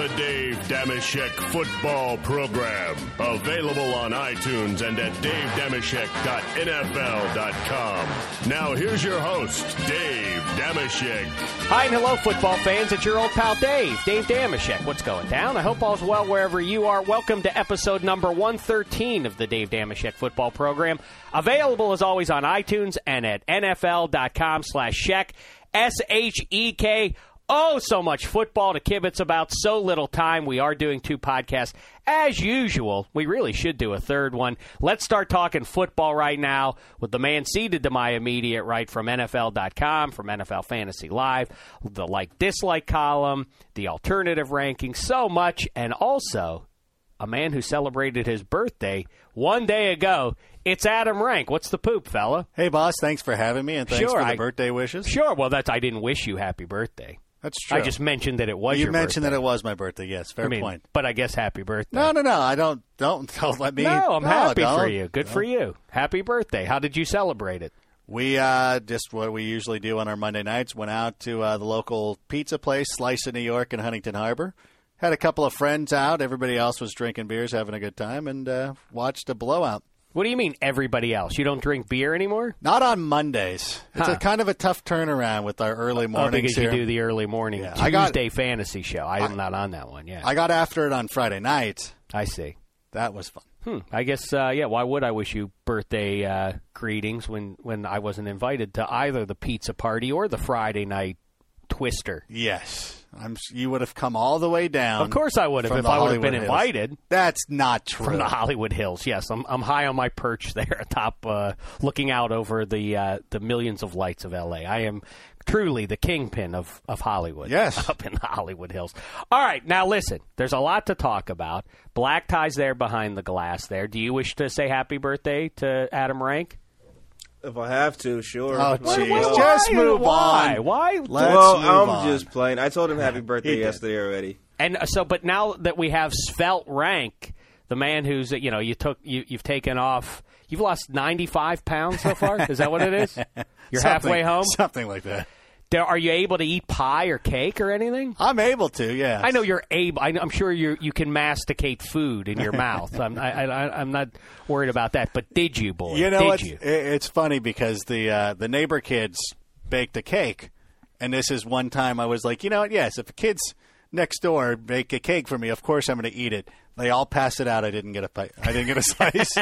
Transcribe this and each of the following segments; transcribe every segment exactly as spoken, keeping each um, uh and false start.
The Dave Dameshek Football Program. Available on iTunes and at dave dameshek dot n f l dot com. Now here's your host, Dave Dameshek. Hi and hello, football fans. It's your old pal Dave, Dave Dameshek. What's going down? I hope all's well wherever you are. Welcome to episode number one thirteen of the Dave Dameshek Football Program. Available as always on iTunes and at n f l dot com slash shek. S H E K. Oh, so much football to kibitz about, so little time. We are doing two podcasts. As usual, we really should do a third one. Let's start talking football right now with the man seated to my immediate right from N F L dot com, from N F L Fantasy Live, the like-dislike column, the alternative rankings, so much, and also a man who celebrated his birthday one day ago. It's Adam Rank. What's the poop, fella? Hey, boss. Thanks for having me, and thanks sure, for the I, birthday wishes. Sure. Well, that's I didn't wish you happy birthday. That's true. I just mentioned that it was you your mentioned birthday. that it was my birthday, yes. Fair I mean, point. But I guess happy birthday. No, no, no. I don't, don't, don't let me. No, I'm no, happy don't. for you. Good no. for you. Happy birthday. How did you celebrate it? We uh, just what we usually do on our Monday nights. Went out to uh, the local pizza place, Slice of New York in Huntington Harbor. Had a couple of friends out. Everybody else was drinking beers, having a good time, and uh, watched a blowout. What do you mean everybody else? You don't drink beer anymore? Not on Mondays. It's Huh. a kind of a tough turnaround with our early mornings oh, because here. you do the early morning Yeah, Tuesday I got, fantasy show. I'm I, not on that one, yeah. I got after it on Friday night. I see. That was fun. Hmm. I guess, uh, yeah, why would I wish you birthday uh, greetings when, when I wasn't invited to either the pizza party or the Friday night twister? Yes. I'm, you would have come all the way down. Of course I would have if I would have been Hills. invited. That's not true. From the Hollywood Hills, yes. I'm I'm high on my perch there atop, uh, looking out over the uh, the millions of lights of L A. I am truly the kingpin of, of Hollywood. Yes. Up in the Hollywood Hills. All right, now listen. There's a lot to talk about. Black Tie's there behind the glass there. Do you wish to say happy birthday to Adam Rank? If I have to, sure. Oh, jeez. well, just move why? on. Why? Let's well, move I'm on. just playing. I told him happy birthday did. yesterday already. And so, but now that we have Svelte Rank, the man who's, you know, you took, you, you've taken off, you've lost ninety-five pounds so far? Is that what it is? You're something, halfway home? Something like that. There, are you able to eat pie or cake or anything? I'm able to, yeah. I know you're able. I, I'm sure you you can masticate food in your mouth. I'm I, I, I'm not worried about that. But did you, boy? You know, did it's, you? it's funny because the uh, the neighbor kids baked a cake, and this is one time I was like, you know what? Yes, if the kids next door bake a cake for me, of course I'm going to eat it. They all pass it out. I didn't get a I didn't get a slice.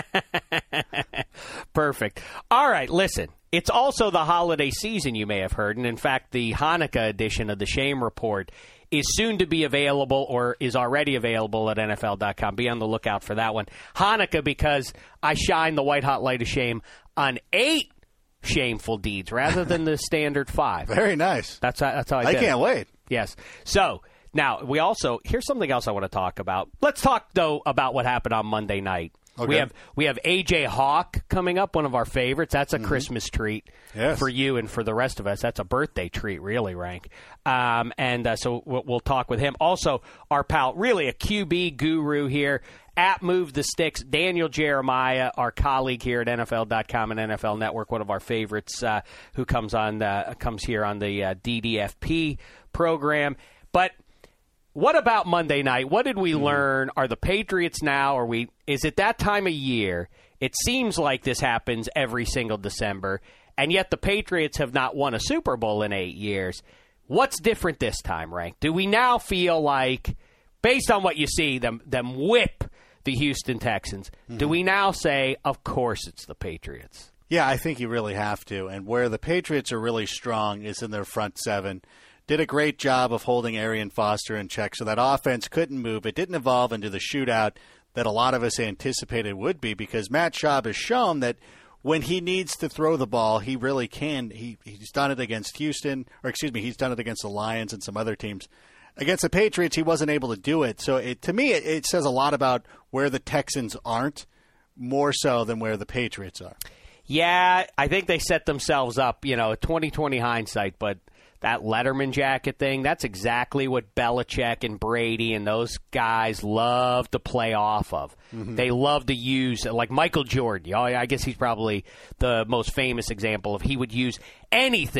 Perfect. All right, listen. It's also the holiday season, you may have heard, and in fact, the Hanukkah edition of the Shame Report is soon to be available or is already available at N F L dot com. Be on the lookout for that one. Hanukkah, because I shine the white hot light of shame on eight shameful deeds rather than the standard five. Very nice. That's how, that's how I did I it. can't wait. Yes. So, now, we also, here's something else I want to talk about. Let's talk, though, about what happened on Monday night. Okay. We have we have A J Hawk coming up, one of our favorites. That's a mm-hmm. Christmas treat yes. for you and for the rest of us. That's a birthday treat, really, Rank. Um, and uh, so we'll, we'll talk with him. Also, our pal, really a Q B guru here, at Move the Sticks, Daniel Jeremiah, our colleague here at N F L dot com and N F L Network, one of our favorites, uh, who comes on uh, comes here on the uh, D D F P program. But what about Monday night? What did we learn? Are the Patriots now, are we, is it that time of year? It seems like this happens every single December, and yet the Patriots have not won a Super Bowl in eight years. What's different this time, Rank? Do we now feel like, based on what you see, them, them whip the Houston Texans, mm-hmm. do we now say, of course it's the Patriots? Yeah, I think you really have to. And where the Patriots are really strong is in their front seven. Did a great job of holding Arian Foster in check so that offense couldn't move. It didn't evolve into the shootout that a lot of us anticipated would be, because Matt Schaub has shown that when he needs to throw the ball, he really can. He He's done it against Houston, or excuse me, he's done it against the Lions and some other teams. Against the Patriots, he wasn't able to do it. So it, to me, it, it says a lot about where the Texans aren't, more so than where the Patriots are. Yeah, I think they set themselves up, you know, twenty twenty hindsight, but that Letterman jacket thing, that's exactly what Belichick and Brady and those guys love to play off of. Mm-hmm. They love to use, like Michael Jordan. You know, I guess he's probably the most famous example of he would use anything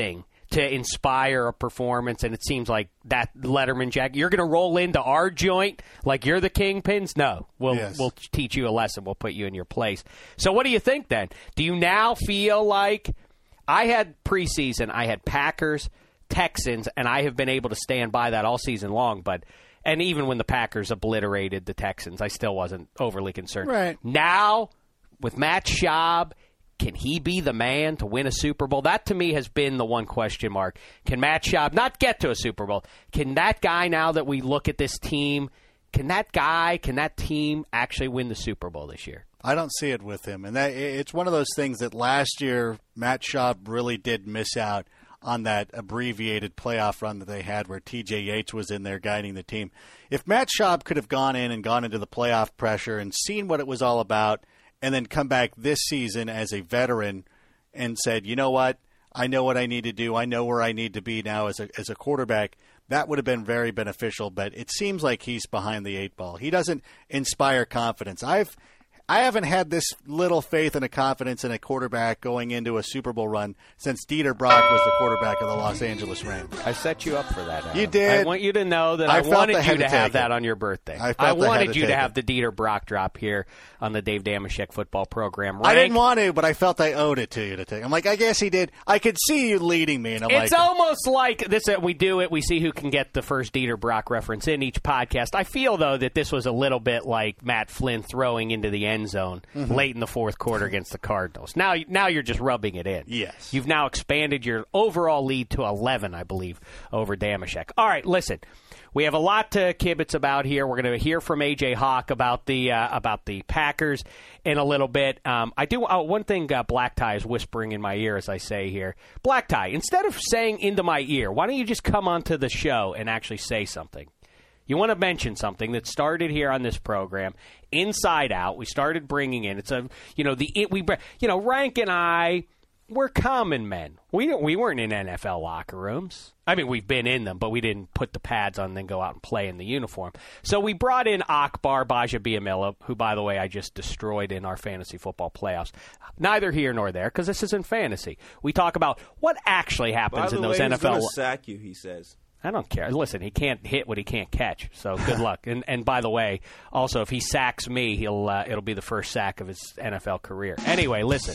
to inspire a performance, and it seems like that Letterman jacket. You're going to roll into our joint like you're the kingpins? No. We'll, yes. we'll teach you a lesson. We'll put you in your place. So what do you think then? Do you now feel like I had preseason, I had Packers, Texans, and I have been able to stand by that all season long, but and even when the Packers obliterated the Texans, I still wasn't overly concerned. Right. Now, with Matt Schaub, can he be the man to win a Super Bowl? That, to me, has been the one question mark. Can Matt Schaub not get to a Super Bowl? Can that guy, now that we look at this team, can that guy, can that team actually win the Super Bowl this year? I don't see it with him. And that it's one of those things that last year Matt Schaub really did miss out on that abbreviated playoff run that they had where T J Yates was in there guiding the team. If Matt Schaub could have gone in and gone into the playoff pressure and seen what it was all about, and then come back this season as a veteran and said, you know what, I know what I need to do. I know where I need to be now as a as a quarterback. That would have been very beneficial, but it seems like he's behind the eight ball. He doesn't inspire confidence. I've I haven't had this little faith and a confidence in a quarterback going into a Super Bowl run since Dieter Brock was the quarterback of the Los Angeles Rams. I set you up for that, Adam. You did. I want you to know that I, I, wanted I you to have it. that on your birthday. I, I wanted I you to take have it. the Dieter Brock drop here on the Dave Dameshek football program. Rank, I didn't want to, but I felt I owed it to you to take. I'm like, I guess he did. I could see you leading me, and I'm it's like, almost like this. Uh, we do it. We see who can get the first Dieter Brock reference in each podcast. I feel though that this was a little bit like Matt Flynn throwing into the end zone mm-hmm. late in the fourth quarter against the Cardinals. Now, now you're just rubbing it in. Yes, you've now expanded your overall lead to eleven, I believe, over Dameshek. All right, listen. We have a lot to kibitz about here. We're going to hear from A J Hawk about the uh, about the Packers in a little bit. Um, I do oh, one thing. Uh, Black Tie is whispering in my ear as I say here. Black Tie, instead of saying into my ear, why don't you just come onto the show and actually say something? You want to mention something that started here on this program, Inside Out. We started bringing in. It's a you know the it, we you know Rank and I. We're common men. We we weren't in N F L locker rooms. I mean, we've been in them, but we didn't put the pads on and then go out and play in the uniform. So we brought in Akbar Bajabiamila, who, by the way, I just destroyed in our fantasy football playoffs. Neither here nor there, because this isn't fantasy. We talk about what actually happens by in the those way, N F L. He's going to sack you, he says. I don't care. Listen, he can't hit what he can't catch. So good luck. And and by the way, also if he sacks me, he'll uh, it'll be the first sack of his N F L career. Anyway, listen.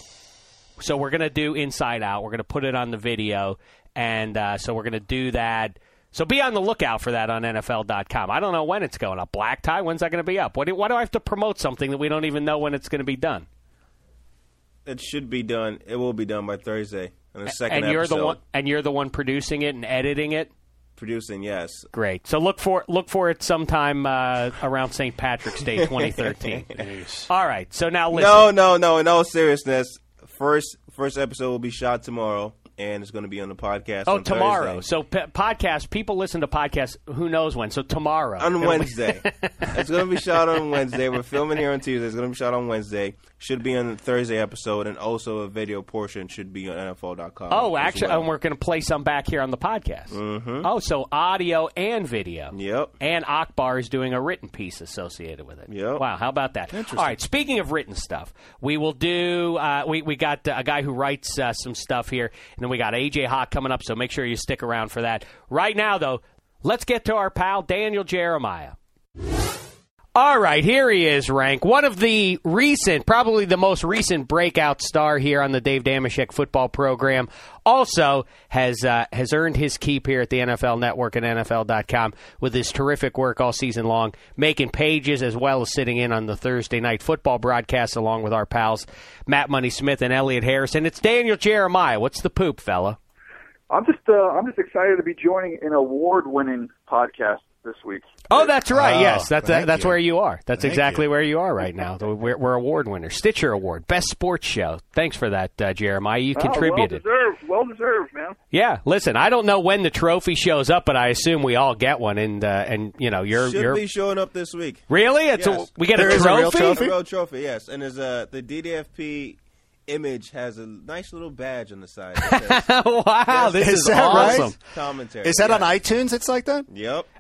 So we're going to do Inside Out. We're going to put it on the video, and uh, so we're going to do that. So be on the lookout for that on N F L dot com. I don't know when it's going up. Black Tie, when's that going to be up? What do, why do I have to promote something that we don't even know when it's going to be done? It should be done. It will be done by Thursday on the second and you're episode. The one, and you're the one producing it and editing it? Producing, yes. Great. So look for look for it sometime uh, around Saint Patrick's Day twenty thirteen. All right. So now listen. No, no, no. In all seriousness, first first episode will be shot tomorrow, and it's going to be on the podcast oh, on tomorrow. Thursday. So p- podcast, people listen to podcasts, who knows when. So tomorrow. On Wednesday. It's going to be shot on Wednesday. We're filming here on Tuesday. It's going to be shot on Wednesday. Should be on the Thursday episode, and also a video portion should be on N F L dot com. Oh, actually, well. and we're going to play some back here on the podcast. Mm-hmm. Oh, so audio and video. Yep. And Akbar is doing a written piece associated with it. Yep. Wow, how about that? Interesting. All right, speaking of written stuff, we will do, uh, we, we got uh, a guy who writes uh, some stuff here, and then we got A J Hawk coming up, so make sure you stick around for that. Right now, though, let's get to our pal, Daniel Jeremiah. All right, here he is, Rank. One of the recent, probably the most recent breakout star here on the Dave Dameshek football program. Also has uh, has earned his keep here at the N F L Network and N F L dot com with his terrific work all season long, making pages as well as sitting in on the Thursday night football broadcast along with our pals Matt Money Smith and Elliot Harrison. It's Daniel Jeremiah. What's the poop, fella? I'm just uh, I'm just excited to be joining an award-winning podcast this week. Oh, that's right. Oh, yes, that's uh, thank that's you. where you are. That's Thank exactly you. where you are right now. We're, we're award winners. Stitcher Award, Best Sports Show. Thanks for that, uh, Jeremiah. You contributed. Oh, well deserved. Well deserved, man. Yeah. Listen, I don't know when the trophy shows up, but I assume we all get one. And uh, and you know, you're Should you're be showing up this week. really. It's Yes. a, we get There a is a real trophy. trophy? A real trophy, yes. And there's a the D D F P image has a nice little badge on the side. That says Wow, this Is is that right? awesome. commentary. Is that yes. on iTunes? It's like that? Yep.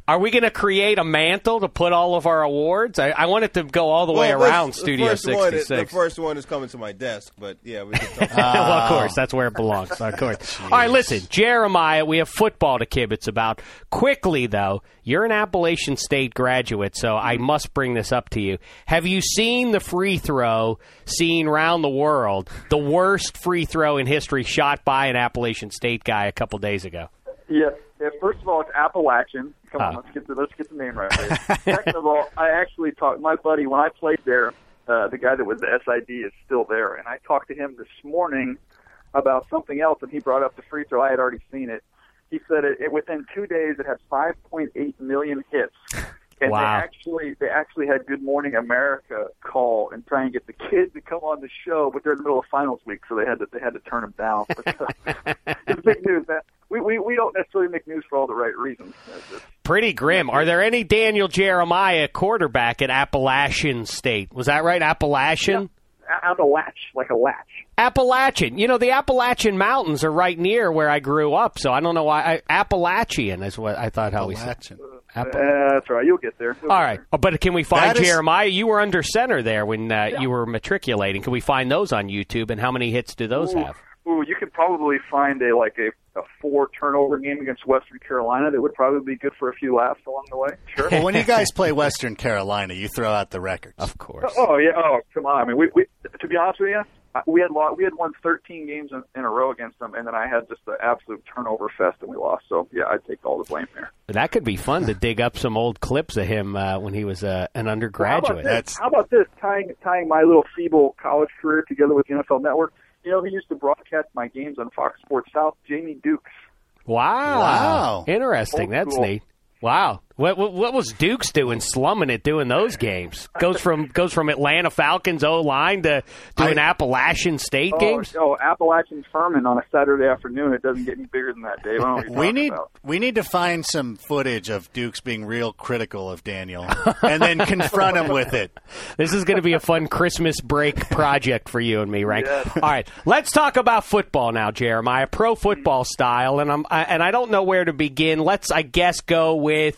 Are we going to create a mantle to put all of our awards? I, I want it to go all the well, way around the Studio first sixty-six. One is, the first one is coming to my desk, but yeah, we can talk. Well, of course, that's where it belongs. Of course. All right, listen, Jeremiah, we have football to kibitz about. Quickly, though, you're an Appalachian State graduate, so I must bring this up to you. Have you seen the free throw seen around the world, the worst free throw in history shot by an Appalachian State guy a couple days ago? Yes. Yeah, first of all, it's Appalachian. Come on, Oh. let's get the let's get the name right. There. Second of all, I actually talked. My buddy, when I played there, uh, the guy that was the S I D is still there, and I talked to him this morning about something else, and he brought up the free throw. I had already seen it. He said it, it within two days it had five point eight million hits. And Wow. they actually they actually had Good Morning America call and try and get the kid to come on the show, but they're in the middle of finals week, so they had to they had to turn him down. But, uh, it's big news. That we, we we don't necessarily make news for all the right reasons. It's just, Pretty grim. Are there any Daniel Jeremiah quarterback at Appalachian State? Was that right? Appalachian? out a latch, like a latch. Appalachian. You know, the Appalachian Mountains are right near where I grew up, so I don't know why. I, Appalachian is what I thought how we said. Appalachian. Appa- Uh, that's right. You'll get there. You'll All get right. there. Oh, but can we find That is- Jeremiah? You were under center there when uh, you were matriculating. Can we find those on YouTube, and how many hits do those Ooh. have? Ooh, you could probably find a like a, a four turnover game against Western Carolina that would probably be good for a few laughs along the way. Sure. Well, when you guys play Western Carolina, you throw out the records. Of course. Oh yeah. Oh come on. I mean, we, we to be honest with you, we had lost, we had won thirteen games in, in a row against them, and then I had just the absolute turnover fest, and we lost. So yeah, I'd take all the blame there. That could be fun to dig up some old clips of him uh, when he was uh, an undergraduate. How about, That's- this? How about this? Tying tying my little feeble college career together with the N F L Network. You know who used to broadcast my games on Fox Sports South? Jamie Dukes. Wow. Wow. Interesting. Old That's school. neat. Wow. What, what what was Dukes doing, slumming it, doing those games? Goes from goes from Atlanta Falcons O line to doing I- Appalachian State Oh, games. oh, Appalachian Furman on a Saturday afternoon. It doesn't get any bigger than that, Dave. I don't know what you're We talking need about. we need to find some footage of Dukes being real critical of Daniel, and then confront him with it. This is going to be a fun Christmas break project for you and me, right? Yes. All right, let's talk about football now, Jeremiah. Pro football style, and I'm I, and I don't know where to begin. Let's, I guess, go with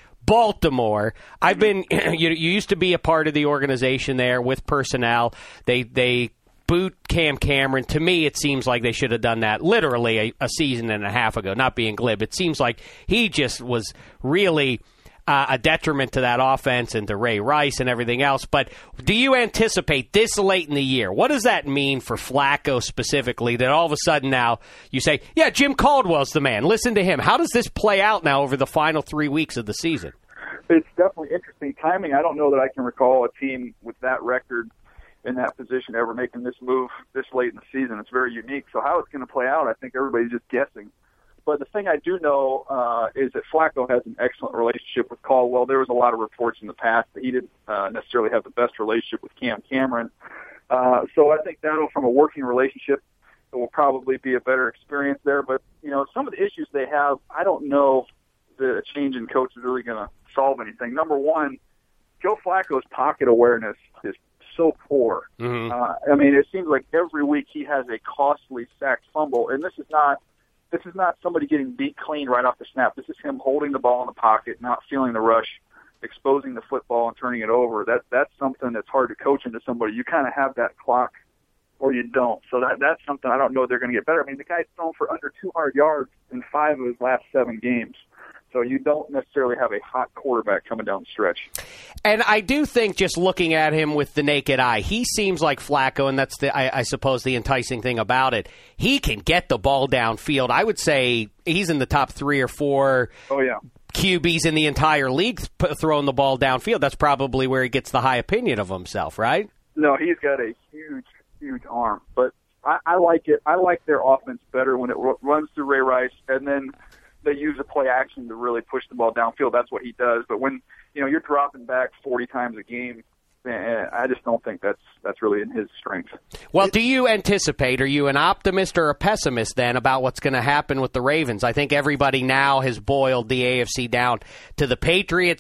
Baltimore. I've been you, you used to be a part of the organization there with personnel. They they boot Cam Cameron. To me, it seems like they should have done that literally a, a season and a half ago. Not being glib, it seems like he just was really uh, a detriment to that offense and to Ray Rice and everything else. But do you anticipate this late in the year? What does that mean for Flacco specifically, that all of a sudden now you say, yeah, Jim Caldwell's the man. Listen to him. How does this play out now over the final three weeks of the season? It's definitely interesting timing. I don't know that I can recall a team with that record in that position ever making this move this late in the season. It's very unique. So how it's going to play out, I think everybody's just guessing. But the thing I do know uh, is that Flacco has an excellent relationship with Caldwell. There was a lot of reports in the past that he didn't uh, necessarily have the best relationship with Cam Cameron. Uh, so I think that'll, from a working relationship, it will probably be a better experience there. But, you know, some of the issues they have, I don't know the change in coach is really going to solve anything. Number one, Joe Flacco's pocket awareness is so poor. Mm-hmm. Uh, I mean, it seems like every week he has a costly sacked fumble, and this is not this is not somebody getting beat clean right off the snap. This is him holding the ball in the pocket, not feeling the rush, exposing the football and turning it over. That that's something that's hard to coach into somebody. You kind of have that clock, or you don't. So that that's something I don't know they're going to get better. I mean, the guy's thrown for under two hundred yards in five of his last seven games. So you don't necessarily have a hot quarterback coming down the stretch. And I do think, just looking at him with the naked eye, he seems like Flacco, and that's, the I, I suppose, the enticing thing about it. He can get the ball downfield. I would say he's in the top three or four Oh, yeah. Q Bs in the entire league p- throwing the ball downfield. That's probably where he gets the high opinion of himself, right? No, he's got a huge, huge arm. But I, I like it. I like their offense better when it r- runs through Ray Rice, and then they use a play action to really push the ball downfield. That's what he does. But when, you know, you're dropping back forty times a game, eh, I just don't think that's that's really in his strength. Well, do you anticipate, are you an optimist or a pessimist then about what's going to happen with the Ravens? I think everybody now has boiled the A F C down to the Patriots,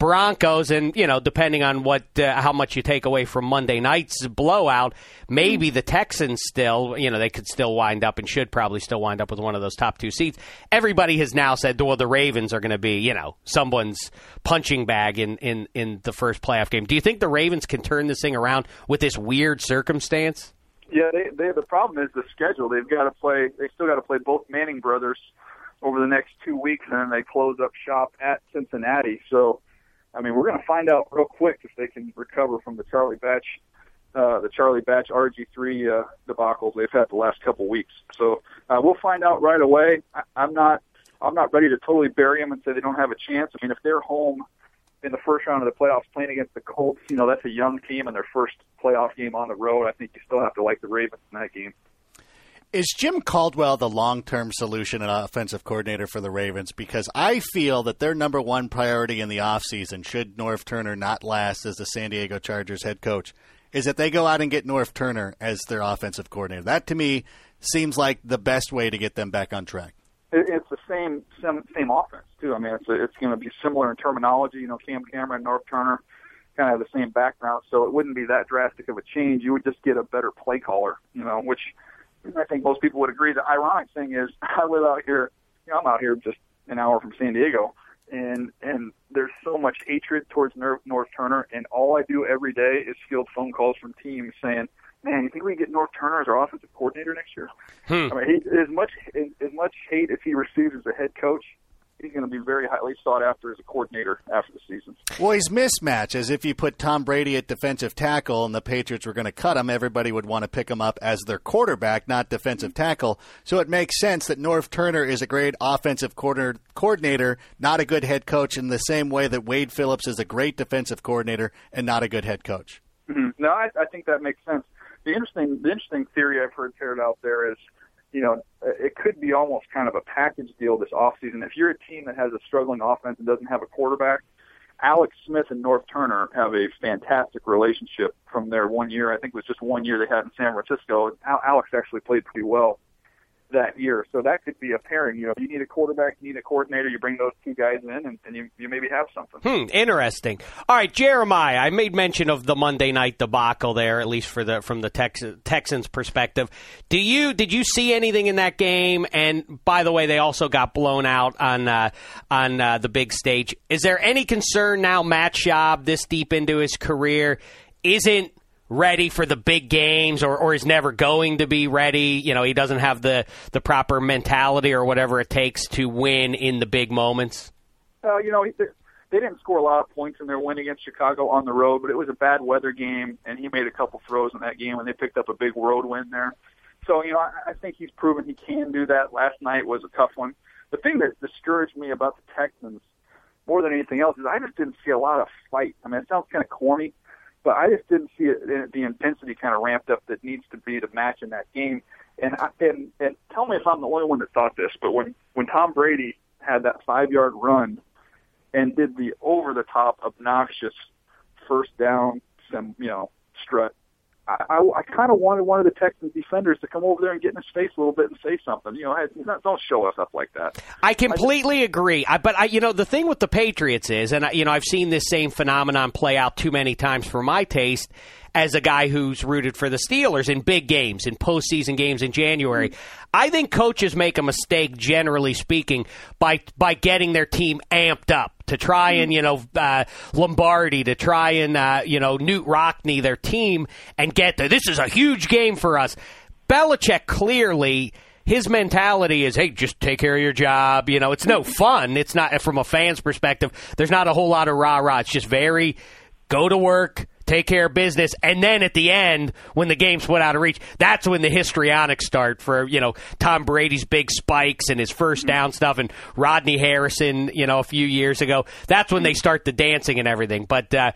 Broncos, and, you know, depending on what uh, how much you take away from Monday night's blowout, maybe the Texans still, you know, they could still wind up and should probably still wind up with one of those top two seeds. Everybody has now said, well, the Ravens are going to be, you know, someone's punching bag in, in, in the first playoff game. Do you think the Ravens can turn this thing around with this weird circumstance? Yeah, they, they the problem is the schedule. They've got to play. They still got to play both Manning brothers over the next two weeks, and then they close up shop at Cincinnati. So, I mean, we're going to find out real quick if they can recover from the Charlie Batch, uh, the Charlie Batch R G three uh, debacles they've had the last couple weeks. So uh, we'll find out right away. I, I'm not, I'm not ready to totally bury them and say they don't have a chance. I mean, if they're home in the first round of the playoffs playing against the Colts, you know, that's a young team and their first playoff game on the road. I think you still have to like the Ravens in that game. Is Jim Caldwell the long-term solution and offensive coordinator for the Ravens? Because I feel that their number one priority in the offseason, should Norv Turner not last as the San Diego Chargers head coach, is that they go out and get Norv Turner as their offensive coordinator. That, to me, seems like the best way to get them back on track. It's the same same, same offense, too. I mean, it's a, it's going to be similar in terminology. You know, Cam Cameron, Norv Turner kind of have the same background, so it wouldn't be that drastic of a change. You would just get a better play caller, you know, which – I think most people would agree. The ironic thing is, I live out here. You know, I'm out here just an hour from San Diego, and and there's so much hatred towards Norv, Norv Turner, and all I do every day is field phone calls from teams saying, "Man, you think we can get Norv Turner as our offensive coordinator next year?" Hmm. I mean, he, as much as, as much hate as he receives as a head coach, he's going to be very highly sought after as a coordinator after the season. Well, he's mismatched. As if you put Tom Brady at defensive tackle and the Patriots were going to cut him, everybody would want to pick him up as their quarterback, not defensive tackle. So it makes sense that Norv Turner is a great offensive quarter, coordinator, not a good head coach, in the same way that Wade Phillips is a great defensive coordinator and not a good head coach. Mm-hmm. No, I, I think that makes sense. The interesting, the interesting theory I've heard carried out there is, you know, it could be almost kind of a package deal this offseason. If you're a team that has a struggling offense and doesn't have a quarterback, Alex Smith and Norv Turner have a fantastic relationship from their one year. I think it was just one year they had in San Francisco. Alex actually played pretty well that year. So that could be a pairing. You know, if you need a quarterback, you need a coordinator, you bring those two guys in, and, and you, you maybe have something. Hmm, interesting. All right, Jeremiah, I made mention of the Monday night debacle there, at least for the from the Tex- Texans' perspective. Do you did you see anything in that game? And by the way, they also got blown out on uh, on uh, the big stage. Is there any concern now Matt Schaub, this deep into his career, isn't ready for the big games, or, or is never going to be ready? You know, he doesn't have the, the proper mentality or whatever it takes to win in the big moments? Uh, you know, they, they didn't score a lot of points in their win against Chicago on the road, but it was a bad weather game, and he made a couple throws in that game, and they picked up a big road win there. So, you know, I, I think he's proven he can do that. Last night was a tough one. The thing that discouraged me about the Texans more than anything else is I just didn't see a lot of fight. I mean, it sounds kind of corny, but I just didn't see it, the intensity kind of ramped up that needs to be to match in that game. And, I, and and tell me if I'm the only one that thought this, but when, when Tom Brady had that five-yard run and did the over-the-top, obnoxious first down, some you know, strut, I, I, I kind of wanted one of the Texans defenders to come over there and get in his face a little bit and say something. You know, hey, don't show us up like that. I completely I just, agree. I, but, I, you know, the thing with the Patriots is, and, I, you know, I've seen this same phenomenon play out too many times for my taste as a guy who's rooted for the Steelers in big games, in postseason games in January. Mm-hmm. I think coaches make a mistake, generally speaking, by by getting their team amped up to try and, you know, uh, Lombardi, to try and, uh, you know, Newt Rockne, their team, and get there. This is a huge game for us. Belichick clearly, his mentality is, hey, just take care of your job. You know, it's no fun. It's not, from a fan's perspective, there's not a whole lot of rah-rah. It's just very go to work, take care of business, and then at the end, when the game's put out of reach, that's when the histrionics start for, you know, Tom Brady's big spikes and his first down stuff, and Rodney Harrison, you know, a few years ago. That's when they start the dancing and everything. But uh,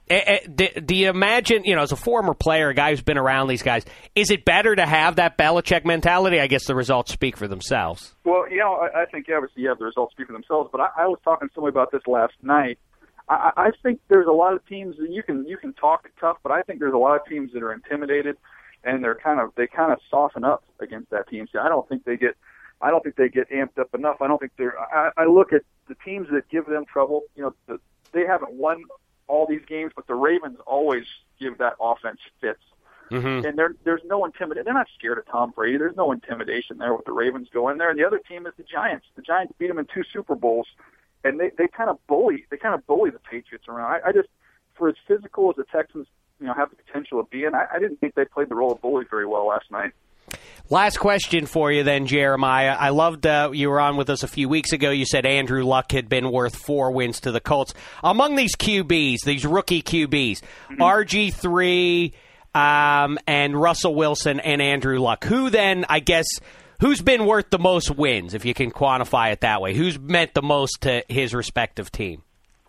do you imagine, you know, as a former player, a guy who's been around these guys, is it better to have that Belichick mentality? I guess the results speak for themselves. Well, you know, I, I think obviously you have the results speak for themselves, but I, I was talking to somebody about this last night. I, I think there's a lot of teams that you can you can talk tough, but I think there's a lot of teams that are intimidated, and they're kind of they kind of soften up against that team. So I don't think they get I don't think they get amped up enough. I don't think they're. I, I look at the teams that give them trouble. You know, the, they haven't won all these games, but the Ravens always give that offense fits. Mm-hmm. And there, there's no intimidation. They're not scared of Tom Brady. There's no intimidation there with the Ravens go in there. And the other team is the Giants. The Giants beat them in two Super Bowls, and they, they kind of bully. They kind of bully the Patriots around. I, I just, for as physical as the Texans, you know, have the potential of being, I, I didn't think they played the role of bully very well last night. Last question for you then, Jeremiah. I loved uh, you were on with us a few weeks ago. You said Andrew Luck had been worth four wins to the Colts. Among these Q Bs, these rookie Q Bs, mm-hmm. R G three um, and Russell Wilson and Andrew Luck, who then, I guess, who's been worth the most wins, if you can quantify it that way? Who's meant the most to his respective team?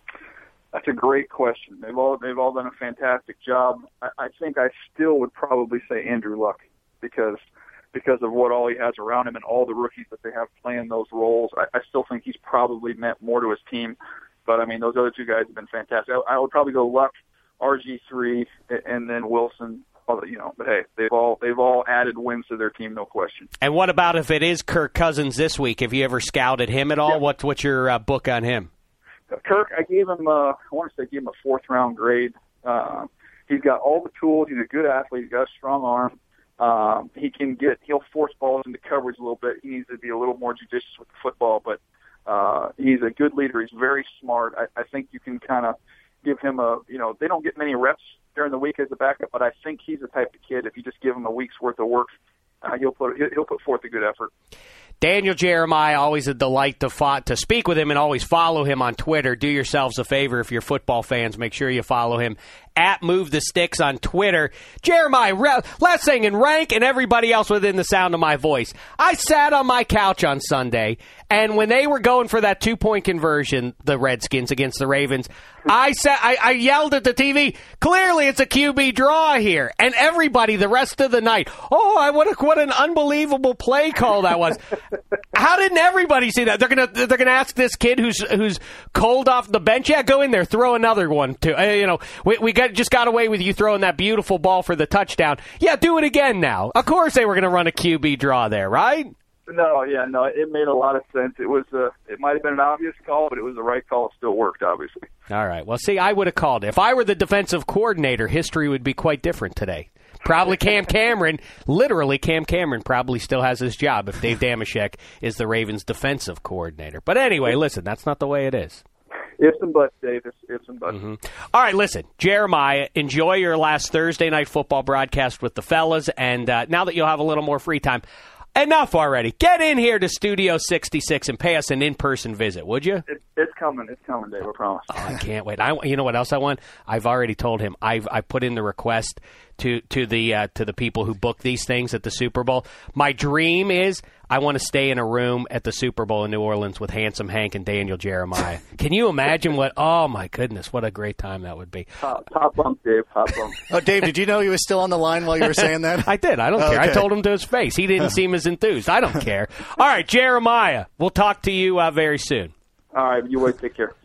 That's a great question. They've all they've all done a fantastic job. I, I think I still would probably say Andrew Luck because because of what all he has around him and all the rookies that they have playing those roles. I, I still think he's probably meant more to his team. But, I mean, those other two guys have been fantastic. I, I would probably go Luck, R G three, and then Wilson. You know, but hey, they've all they've all added wins to their team, no question. And what about if it is Kirk Cousins this week? Have you ever scouted him at all? Yeah. What, what's your uh, book on him? Kirk, I gave him, uh, I want to say I gave him a fourth-round grade. Uh, he's got all the tools. He's a good athlete. He's got a strong arm. Um, he can get, he'll force balls into coverage a little bit. He needs to be a little more judicious with the football, but uh, he's a good leader. He's very smart. I, I think you can kind of give him a, you know, they don't get many reps during the week as a backup, but I think he's the type of kid, if you just give him a week's worth of work, uh, he'll put he'll put forth a good effort. Daniel Jeremiah, always a delight to fo- to speak with him, and always follow him on Twitter. Do yourselves a favor if you're football fans. Make sure you follow him at Move the Sticks on Twitter. Jeremiah, re- last thing, and Rank and everybody else within the sound of my voice. I sat on my couch on Sunday, and when they were going for that two-point conversion, the Redskins against the Ravens, I said, I, I yelled at the T V, clearly it's a Q B draw here. And everybody the rest of the night, oh, I, what, a, what an unbelievable play call that was. How didn't everybody see that? They're gonna they're gonna ask this kid who's who's cold off the bench, yeah, go in there, throw another one too. Uh, you know, we we got just got away with you throwing that beautiful ball for the touchdown. Yeah, do it again now. Of course they were gonna run a Q B draw there, right? No, yeah, no, it made a lot of sense. It was uh, it might have been an obvious call, but it was the right call. It still worked, obviously. All right. Well, see, I would have called it. If I were the defensive coordinator, history would be quite different today. Probably Cam Cameron, literally Cam Cameron probably still has his job if Dave Dameshek is the Ravens' defensive coordinator. But anyway, listen, that's not the way it is. Ifs and buts, Dave. Ifs and buts. Mm-hmm. All right, listen, Jeremiah, enjoy your last Thursday night football broadcast with the fellas, and uh, now that you'll have a little more free time, enough already. Get in here to Studio sixty-six and pay us an in-person visit, would you? It, it's coming. It's coming, Dave. I promise. Oh, I can't wait. I, you know what else I want? I've already told him. I've I put in the request to to the uh, to the people who book these things at the Super Bowl. My dream is I want to stay in a room at the Super Bowl in New Orleans with Handsome Hank and Daniel Jeremiah. Can you imagine what? Oh my goodness, what a great time that would be. Top, top bump, Dave. Top bump. Oh, Dave, did you know he was still on the line while you were saying that? I did. I don't oh, care. Okay. I told him to his face. He didn't seem as enthused. I don't care. All right, Jeremiah, we'll talk to you uh, very soon. All right, you wait. Take care.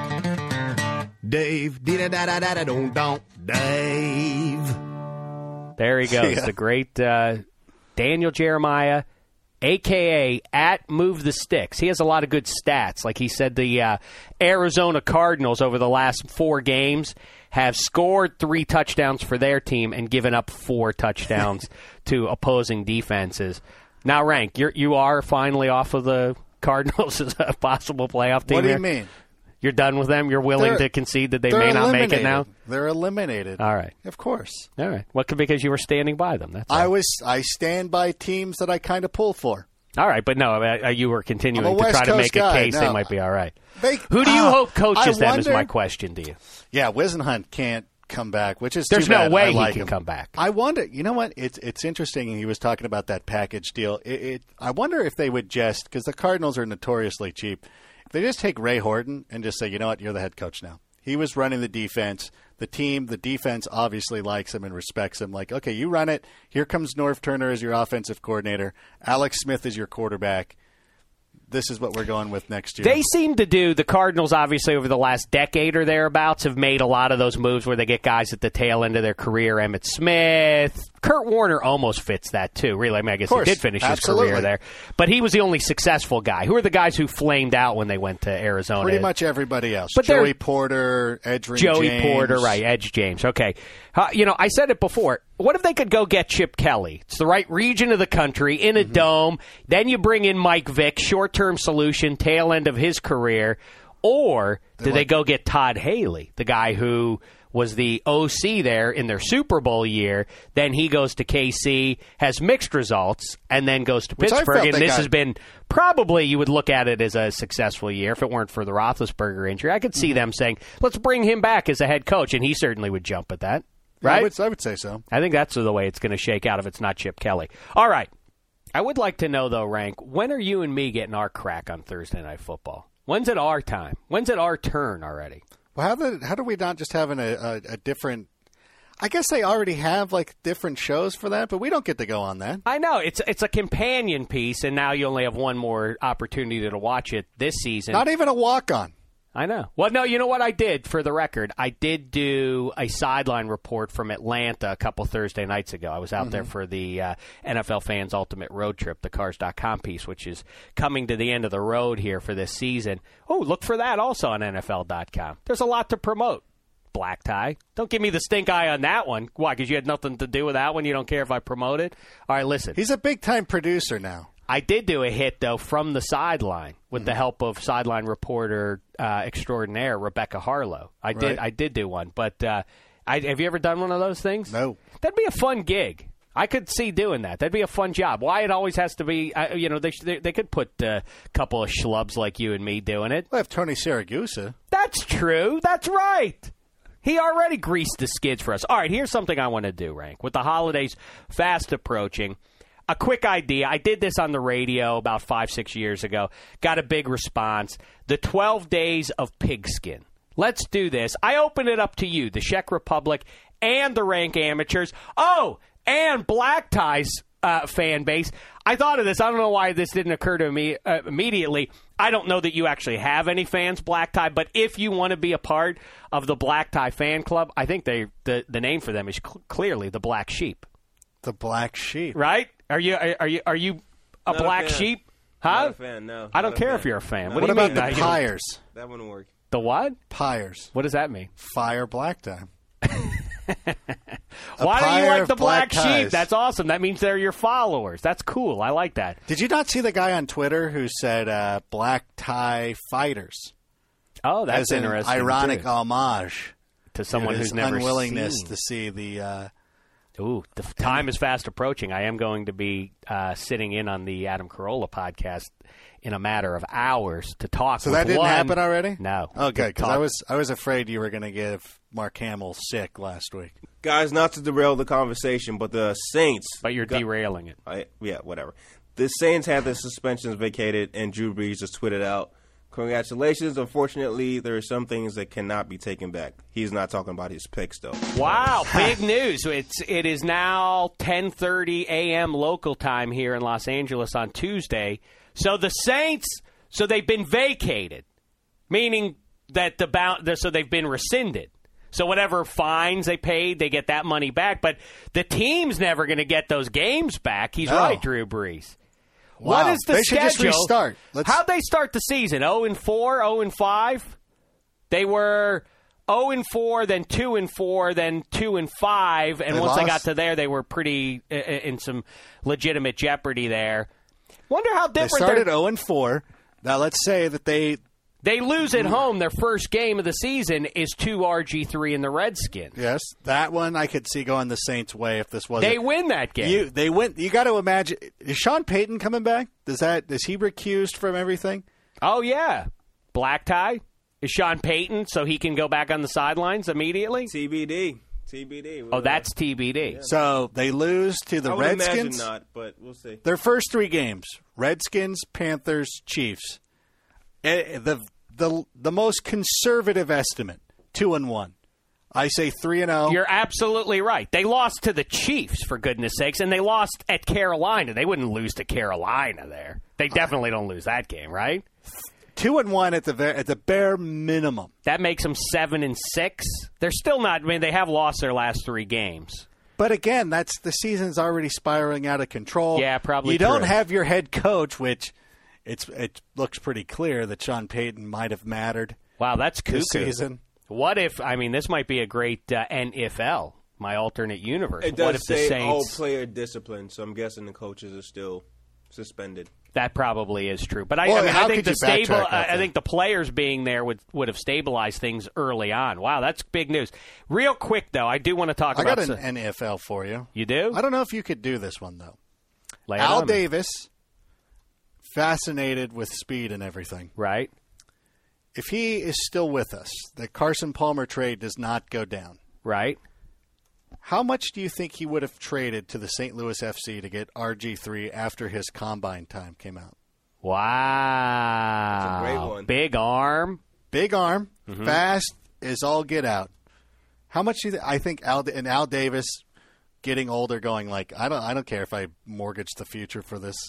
Dave, da-da-da-da-da-don't, Dave. There he goes, yeah. The great uh, Daniel Jeremiah, a k a at Move the Sticks. He has a lot of good stats. Like he said, the uh, Arizona Cardinals over the last four games have scored three touchdowns for their team and given up four touchdowns to opposing defenses. Now, Rank, you're, you are finally off of the Cardinals as a possible playoff team. What do you here? mean? You're done with them? You're willing they're, to concede that they may not eliminated. make it now? They're eliminated. All right. Of course. All right. Well, because you were standing by them. That's all. I was. I stand by teams that I kind of pull for. All right, but no, uh, you were continuing to West try to Coast make guy. a case no. they might be all right. They, Who do you uh, hope coaches I them wonder, is my question to you. Yeah, Wisenhunt can't come back, which is There's too no bad. way I he like can him. come back. I wonder, you know what? It's it's interesting. He was talking about that package deal. It, it I wonder if they would just, because the Cardinals are notoriously cheap, if they just take Ray Horton and just say, you know what, you're the head coach now. He was running the defense. The team, the defense obviously likes him and respects him. Like, okay, you run it. Here comes Norv Turner as your offensive coordinator. Alex Smith is your quarterback. this is what we're going with next year. They seem to do, the Cardinals, obviously, over the last decade or thereabouts, have made a lot of those moves where they get guys at the tail end of their career. Emmitt Smith. Kurt Warner almost fits that, too. Really, I mean, I guess he did finish Absolutely. his career there. But he was the only successful guy. Who are the guys who flamed out when they went to Arizona? Pretty much everybody else. But Joey Porter, Edgerrin Joey James. Porter, right, Edge James. Okay. Uh, you know, I said it before. What if they could go get Chip Kelly? It's the right region of the country, in a mm-hmm. dome. Then you bring in Mike Vick, short-term solution, tail end of his career. Or do they, they go get Todd Haley, the guy who was the O C there in their Super Bowl year. Then he goes to K C, has mixed results, and then goes to Pittsburgh. And this got... has been probably, you would look at it as a successful year if it weren't for the Roethlisberger injury. I could see mm-hmm. them saying, let's bring him back as a head coach, and he certainly would jump at that. Right? I would, I would say so. I think that's the way it's going to shake out if it's not Chip Kelly. All right. I would like to know, though, Rank, when are you and me getting our crack on Thursday Night Football? When's it our time? When's it our turn already? Well, how, the, how do we not just have an, a, a different – I guess they already have, like, different shows for that, but we don't get to go on that. I know. It's it's a companion piece, and now you only have one more opportunity to watch it this season. Not even a walk-on. I know. Well, no, you know what I did, for the record? I did do a sideline report from Atlanta a couple Thursday nights ago. I was out mm-hmm. there for the uh, N F L Fans Ultimate Road Trip, the Cars dot com piece, which is coming to the end of the road here for this season. Oh, look for that also on N F L dot com. There's a lot to promote. Black tie. Don't give me the stink eye on that one. Why, because you had nothing to do with that one? You don't care if I promote it? All right, listen. He's a big-time producer now. I did do a hit, though, from the sideline with mm-hmm. the help of sideline reporter uh, extraordinaire Rebecca Harlow. I right. did I did do one. But uh, I, have you ever done one of those things? No. That'd be a fun gig. I could see doing that. That'd be a fun job. Why it always has to be, uh, you know, they, they they could put a couple of schlubs like you and me doing it. Well, have Tony Siragusa. That's true. That's right. He already greased the skids for us. All right, here's something I want to do, Rank. With the holidays fast approaching, a quick idea. I did this on the radio about five, six years ago. Got a big response. The twelve days of pigskin. Let's do this. I open it up to you, the Czech Republic and the Rank Amateurs. Oh, and Black Tie's uh, fan base. I thought of this. I don't know why this didn't occur to me uh, immediately. I don't know that you actually have any fans, Black Tie, but if you want to be a part of the Black Tie fan club, I think they the, the name for them is cl- clearly the Black Sheep. The Black Sheep. Right? Are you are you are you a Not Black a fan. Sheep? Huh? Not a fan, no. I don't Not care a if fan. you're a fan. No. What, What do you about mean? the Pyres? That wouldn't work. The what? Pyres. What does that mean? Fire Black Tie. Why do you like the Black, Black Sheep? That's awesome. That means they're your followers. That's cool. I like that. Did you not see the guy on Twitter who said uh, Black Tie Fighters? Oh, that's As an interesting. ironic too. homage to someone to who's his never unwillingness seen. to see the. Uh, Ooh, the f- time is fast approaching. I am going to be uh, sitting in on the Adam Carolla podcast in a matter of hours to talk. So with that didn't one. happen already? No. Okay, because Talk- I was I was afraid you were going to give Mark Hamill sick last week. Guys, not to derail the conversation, but the Saints. But you're got- derailing it. I, yeah, whatever. The Saints had their suspensions vacated, and Drew Brees just tweeted out, "Congratulations. Unfortunately, there are some things that cannot be taken back." He's not talking about his picks, though. Wow, big news. It's it is now ten thirty a.m. local time here in Los Angeles on Tuesday. So the Saints, so they've been vacated, meaning that the bound, so they've been rescinded. So whatever fines they paid, they get that money back. But the team's never going to get those games back. He's No. right, Drew Brees. Wow. What is the They schedule? should just restart. Let's- How'd they start the season? oh and four, oh and five? They were oh and four, then two and four, then two and five, and They once they got lost? to there, they were pretty uh, in some legitimate jeopardy there. Wonder how They different started they're- oh and four. Now let's say that they They lose at home. Their first game of the season is to R G three and the Redskins. yes, that one I could see going the Saints' way if this wasn't. They win that game. You they went. You got to imagine. Is Sean Payton coming back? Does that is he recused from everything? Oh, yeah. Black tie? Is Sean Payton so he can go back on the sidelines immediately? T B D. T B D. Oh, that's T B D. So they lose to the I would Redskins. imagine not, but we'll see. Their first three games: Redskins, Panthers, Chiefs. Eh, The the the most conservative estimate: two and one. I say three and zero. You're absolutely right. They lost to the Chiefs, for goodness sakes, and they lost at Carolina. They wouldn't lose to Carolina there. They definitely don't lose that game, right? Two and one at the ver- at the bare minimum. That makes them seven and six. They're still not. I mean, they have lost their last three games. But again, that's the season's already spiraling out of control. Yeah, probably. You don't true. have your head coach, which it's it looks pretty clear that Sean Payton might have mattered. Wow, that's cuckoo. This season. What if, I mean, this might be a great uh, N F L, my alternate universe. It does what if say the Saints, all player discipline, so I'm guessing the coaches are still suspended. That probably is true. But I, Well, I, mean, how I think could the you backtrack stable, that I, I then? think the players being there would, would have stabilized things early on. Wow, that's big news. Real quick, though, I do want to talk I about got an some- N F L for you. You do? I don't know if you could do this one, though. Lay it Al on me. Davis, fascinated with speed and everything. Right. If he is still with us, the Carson Palmer trade does not go down. Right. How much do you think he would have traded to the Saint Louis F C to get R G three after his combine time came out? Wow. That's a great one. Big arm. Big arm, Mm-hmm. fast is all get out. How much do you th- I think Al and Al Davis getting older, going like I don't I don't care if I mortgage the future for this.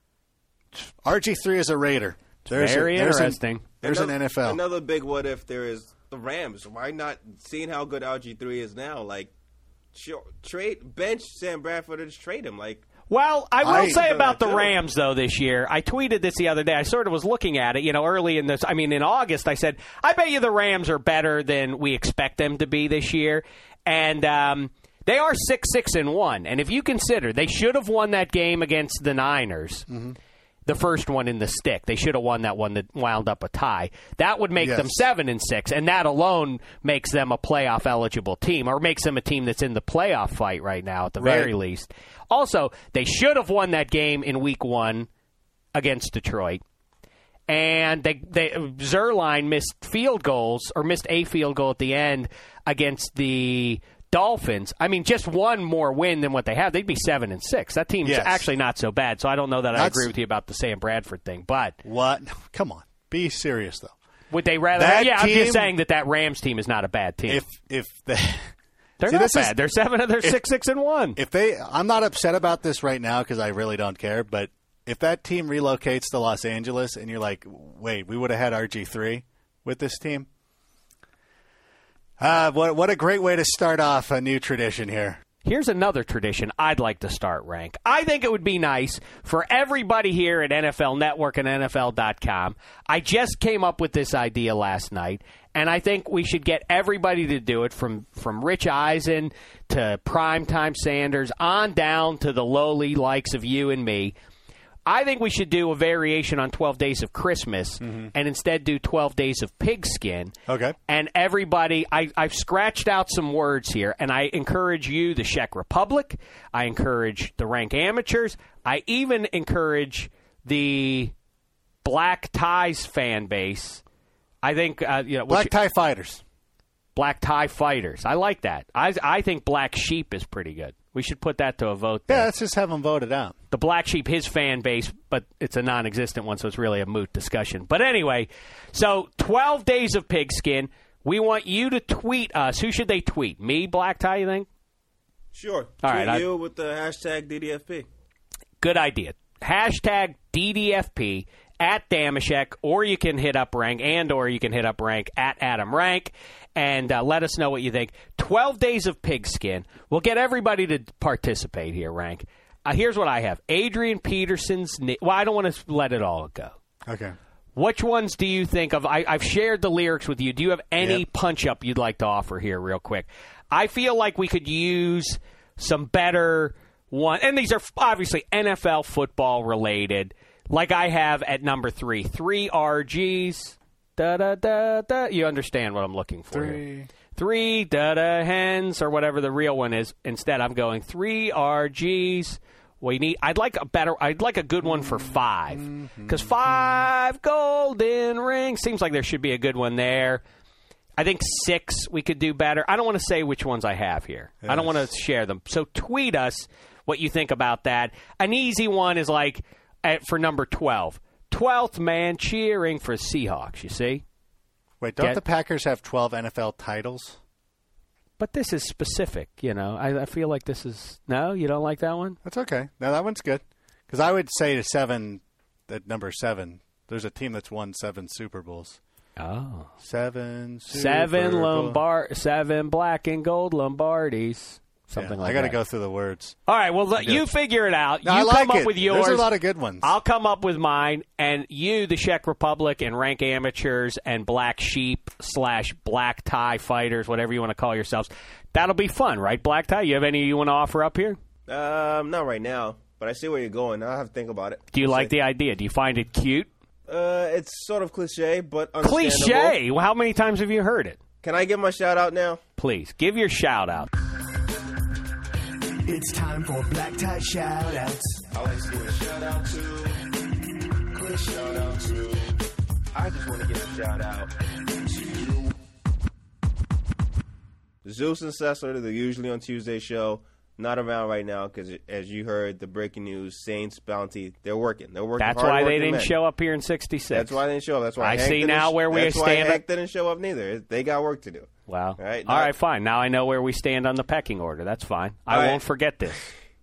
R G three is a Raider. There's Very a, there's interesting. An, there's another, an N F L. Another big what if there is the Rams. Why not, seeing how good R G three is now? Like, sure, trade bench Sam Bradford or just trade him. Like, Well, I will I- say about the Too. Rams, though, this year. I tweeted this the other day. I sort of was looking at it, you know, early in this. I mean, in August, I said, I bet you the Rams are better than we expect them to be this year. And um, they are six, six, and one. And if you consider they should have won that game against the Niners, Mm-hmm. the first one in the stick. They should have won that one that wound up a tie. That would make Yes. them seven and six, and that alone makes them a playoff eligible team, or makes them a team that's in the playoff fight right now at the Right. very least. Also, they should have won that game in week one against Detroit. And they, they Zerline missed field goals, or missed a field goal at the end against the Dolphins. I mean, just one more win than what they have, they'd be seven and six. That team's Yes. actually not so bad. So I don't know that I That's- agree with you about the Sam Bradford thing. But What? Come on, be serious though. would they rather? That yeah, I'm team- just saying that that Rams team is not a bad team. If if the they're See, not this is- bad. They're seven. They're six, six, and one. if they, I'm not upset about this right now because I really don't care. But if that team relocates to Los Angeles and you're like, wait, we would have had R G three with this team. Uh, what what a great way to start off a new tradition here. Here's another tradition I'd like to start, Rank. I think it would be nice for everybody here at N F L Network and N F L dot com. I just came up with this idea last night, and I think we should get everybody to do it, from, from Rich Eisen to Primetime Sanders on down to the lowly likes of you and me. I think we should do a variation on twelve Days of Christmas and instead do twelve Days of Pigskin. Okay. And everybody, I, I've scratched out some words here, and I encourage you, the Czech Republic. I encourage the Rank Amateurs. I even encourage the Black Ties fan base. I think, uh, you know, Black which- Tie Fighters. Black Tie Fighters. I like that. I, I think Black Sheep is pretty good. We should put that to a vote there. Yeah, let's just have them voted out. The Black Sheep, his fan base, but it's a non-existent one, so it's really a moot discussion. But anyway, so twelve Days of Pigskin. We want you to tweet us. Who should they tweet? Me, Black Tie, you think? sure, All tweet right, I- you with the hashtag D D F P. Good idea. Hashtag D D F P at Damashek, or you can hit up Rank, and or you can hit up Rank at Adam Rank, and uh, let us know what you think. twelve Days of Pigskin. We'll get everybody to participate here, Rank. Uh, here's what I have. Adrian Peterson's... Ni- well, I don't want to let it all go. Okay. Which ones do you think of? I, I've shared the lyrics with you. Do you have any Yep. punch-up you'd like to offer here real quick? I feel like we could use some better one. And these are obviously N F L football related. Like I have at number three. Three R Gs. Da-da-da-da. You understand what I'm looking for here. Three. Three da-da hens, or whatever the real one is. Instead, I'm going three R Gs. We need. I'd like a better. I'd like a good one for five, because five golden rings seems like there should be a good one there. I think six we could do better. I don't want to say which ones I have here. I don't want to share them. So tweet us what you think about that. An easy one is like at, for number twelve. twelfth man cheering for Seahawks, you see? Wait, don't Get- the Packers have twelve N F L titles? But this is specific, you know. I, I feel like this is no. You don't like that one? That's okay. No, that one's good. Because I would say to seven, at number seven, there's a team that's won seven Super Bowls. Oh, seven, Super seven Bowl. Lombard, seven black and gold Lombardis. Something yeah, like I got to that. go through the words. All right, well, let, you figure it out. No, you I like come up it. with yours. There's a lot of good ones. I'll come up with mine, and you, the Czech Republic, and Rank Amateurs, and Black Sheep slash Black Tie Fighters, whatever you want to call yourselves. That'll be fun, right, Black Tie? You have any you want to offer up here? Um, not right now, but I see where you're going. I'll have to think about it. Do you We'll like see. the idea? Do you find it cute? Uh, it's sort of cliche, but understandable. Cliche? Well, how many times have you heard it? Can I give my shout out now? Please, give your shout out. It's time for Black Tie Shoutouts. I like to give a shout out to. Quick shout out to. I just want to give a shout out to you. Zeus and Cecily, they're usually on Tuesday show. Not around right now because, as you heard, the breaking news, Saints, Bounty, they're working. They're working. That's hard why they working didn't men. show up here in sixty-six. That's why they didn't show up. That's why I Hank see didn't now sh- where we that's stand. Why Hank didn't show up neither. They got work to do. Wow. All right, All now- right, fine. Now I know where we stand on the pecking order. That's fine. I All right. won't forget this.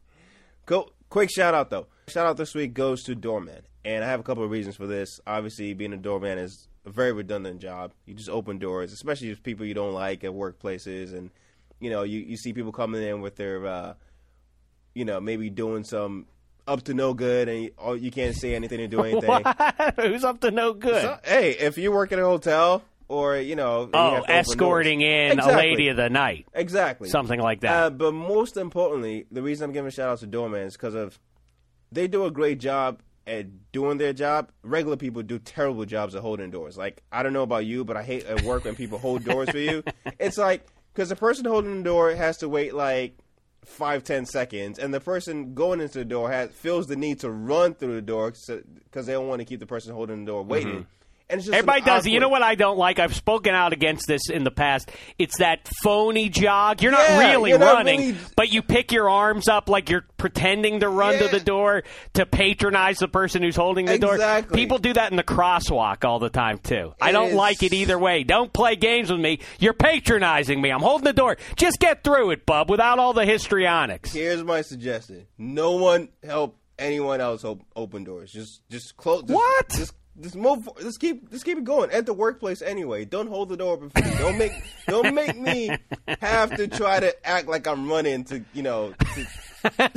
Go, quick shout out though. Shout out this week goes to doorman, and I have a couple of reasons for this. Obviously, being a doorman is a very redundant job. You just open doors, especially with people you don't like at workplaces, and you know you, you see people coming in with their, uh, you know, maybe doing some up to no good, and you, oh, you can't say anything or do anything. What? Who's up to no good? So, hey, if you work at a hotel or you know, you oh, have to open escorting doors. in Exactly. a lady of the night. Exactly. Something like that. Uh, but most importantly, the reason I'm giving a shout out to doorman is because of they do a great job at doing their job. Regular people do terrible jobs at holding doors. Like, I don't know about you, but I hate at work when people hold doors for you. It's like, because the person holding the door has to wait like five, ten seconds, and the person going into the door has feels the need to run through the door because they don't want to keep the person holding the door waiting. Mm-hmm. And it's just Everybody does it. You awkward- know what I don't like? I've spoken out against this in the past. It's that phony jog. You're not Yeah, really you're not running, really- but you pick your arms up like you're pretending to run Yeah. to the door to patronize the person who's holding the door. Exactly. People do that in the crosswalk all the time, too. I It don't is- like it either way. Don't play games with me. You're patronizing me. I'm holding the door. Just get through it, bub, without all the histrionics. Here's my suggestion: no one help anyone else op- open doors. Just, just close. Just, What? Just, just move. Just keep, just keep it going. At the workplace, anyway. Don't hold the door open for me. Don't make, don't make me have to try to act like I'm running to, you know. To,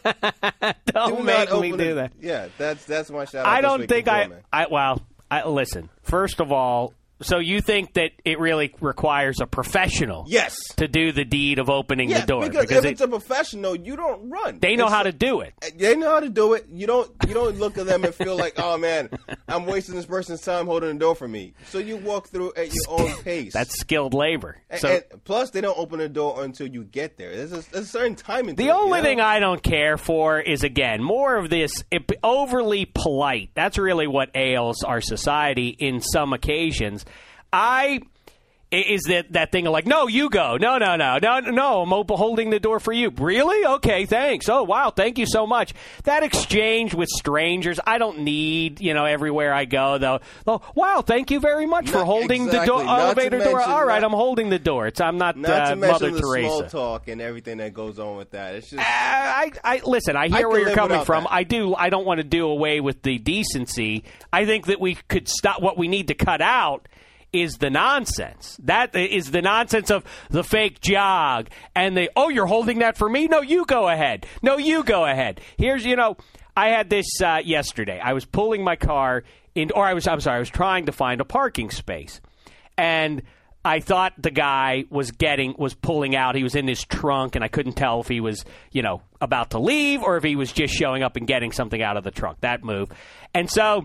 Don't do make not me open do it. that. Yeah, that's that's my shout out. I this don't week think to I, Doorman. I. Well, I, listen. First of all, so you think that it really requires a professional, Yes. to do the deed of opening Yeah, the door because, if it- it's a professional, you don't run. they know It's- how to do it. They know how to do it. You don't. You don't look at them and feel like, oh man, I'm wasting this person's time holding the door for me. So you walk through at your own pace. That's skilled labor. And, So and plus, they don't open the door until you get there. There's a, there's a certain timing. to the it, only you know? thing I don't care for is, again, more of this it- overly polite. That's really what ails our society in some occasions. I is that that thing of like, no, you go, no, no, no, no, no, I'm open, holding the door for you. Really? Okay, thanks. Oh, wow, thank you so much. That exchange with strangers, I don't need, you know, everywhere I go though. Oh, wow, thank you very much for Not- holding the door, exactly. Not to elevator door. mention All right, not- I'm holding the door. It's I'm not, Not uh, to mention Mother the Teresa. small talk and everything that goes on with that. It's just Uh, I, I listen. I hear I where can you're live coming without from. that. I do. I don't want to do away with the decency. I think that we could stop. What we need to cut out is the nonsense. That is the nonsense of the fake jog and the oh, you're holding that for me. No, you go ahead. No, you go ahead. Here's you know, I had this uh, yesterday. I was pulling my car in, or I was. I'm sorry. I was trying to find a parking space, and I thought the guy was getting was pulling out. He was in his trunk, and I couldn't tell if he was, you know, about to leave or if he was just showing up and getting something out of the trunk. That move, and so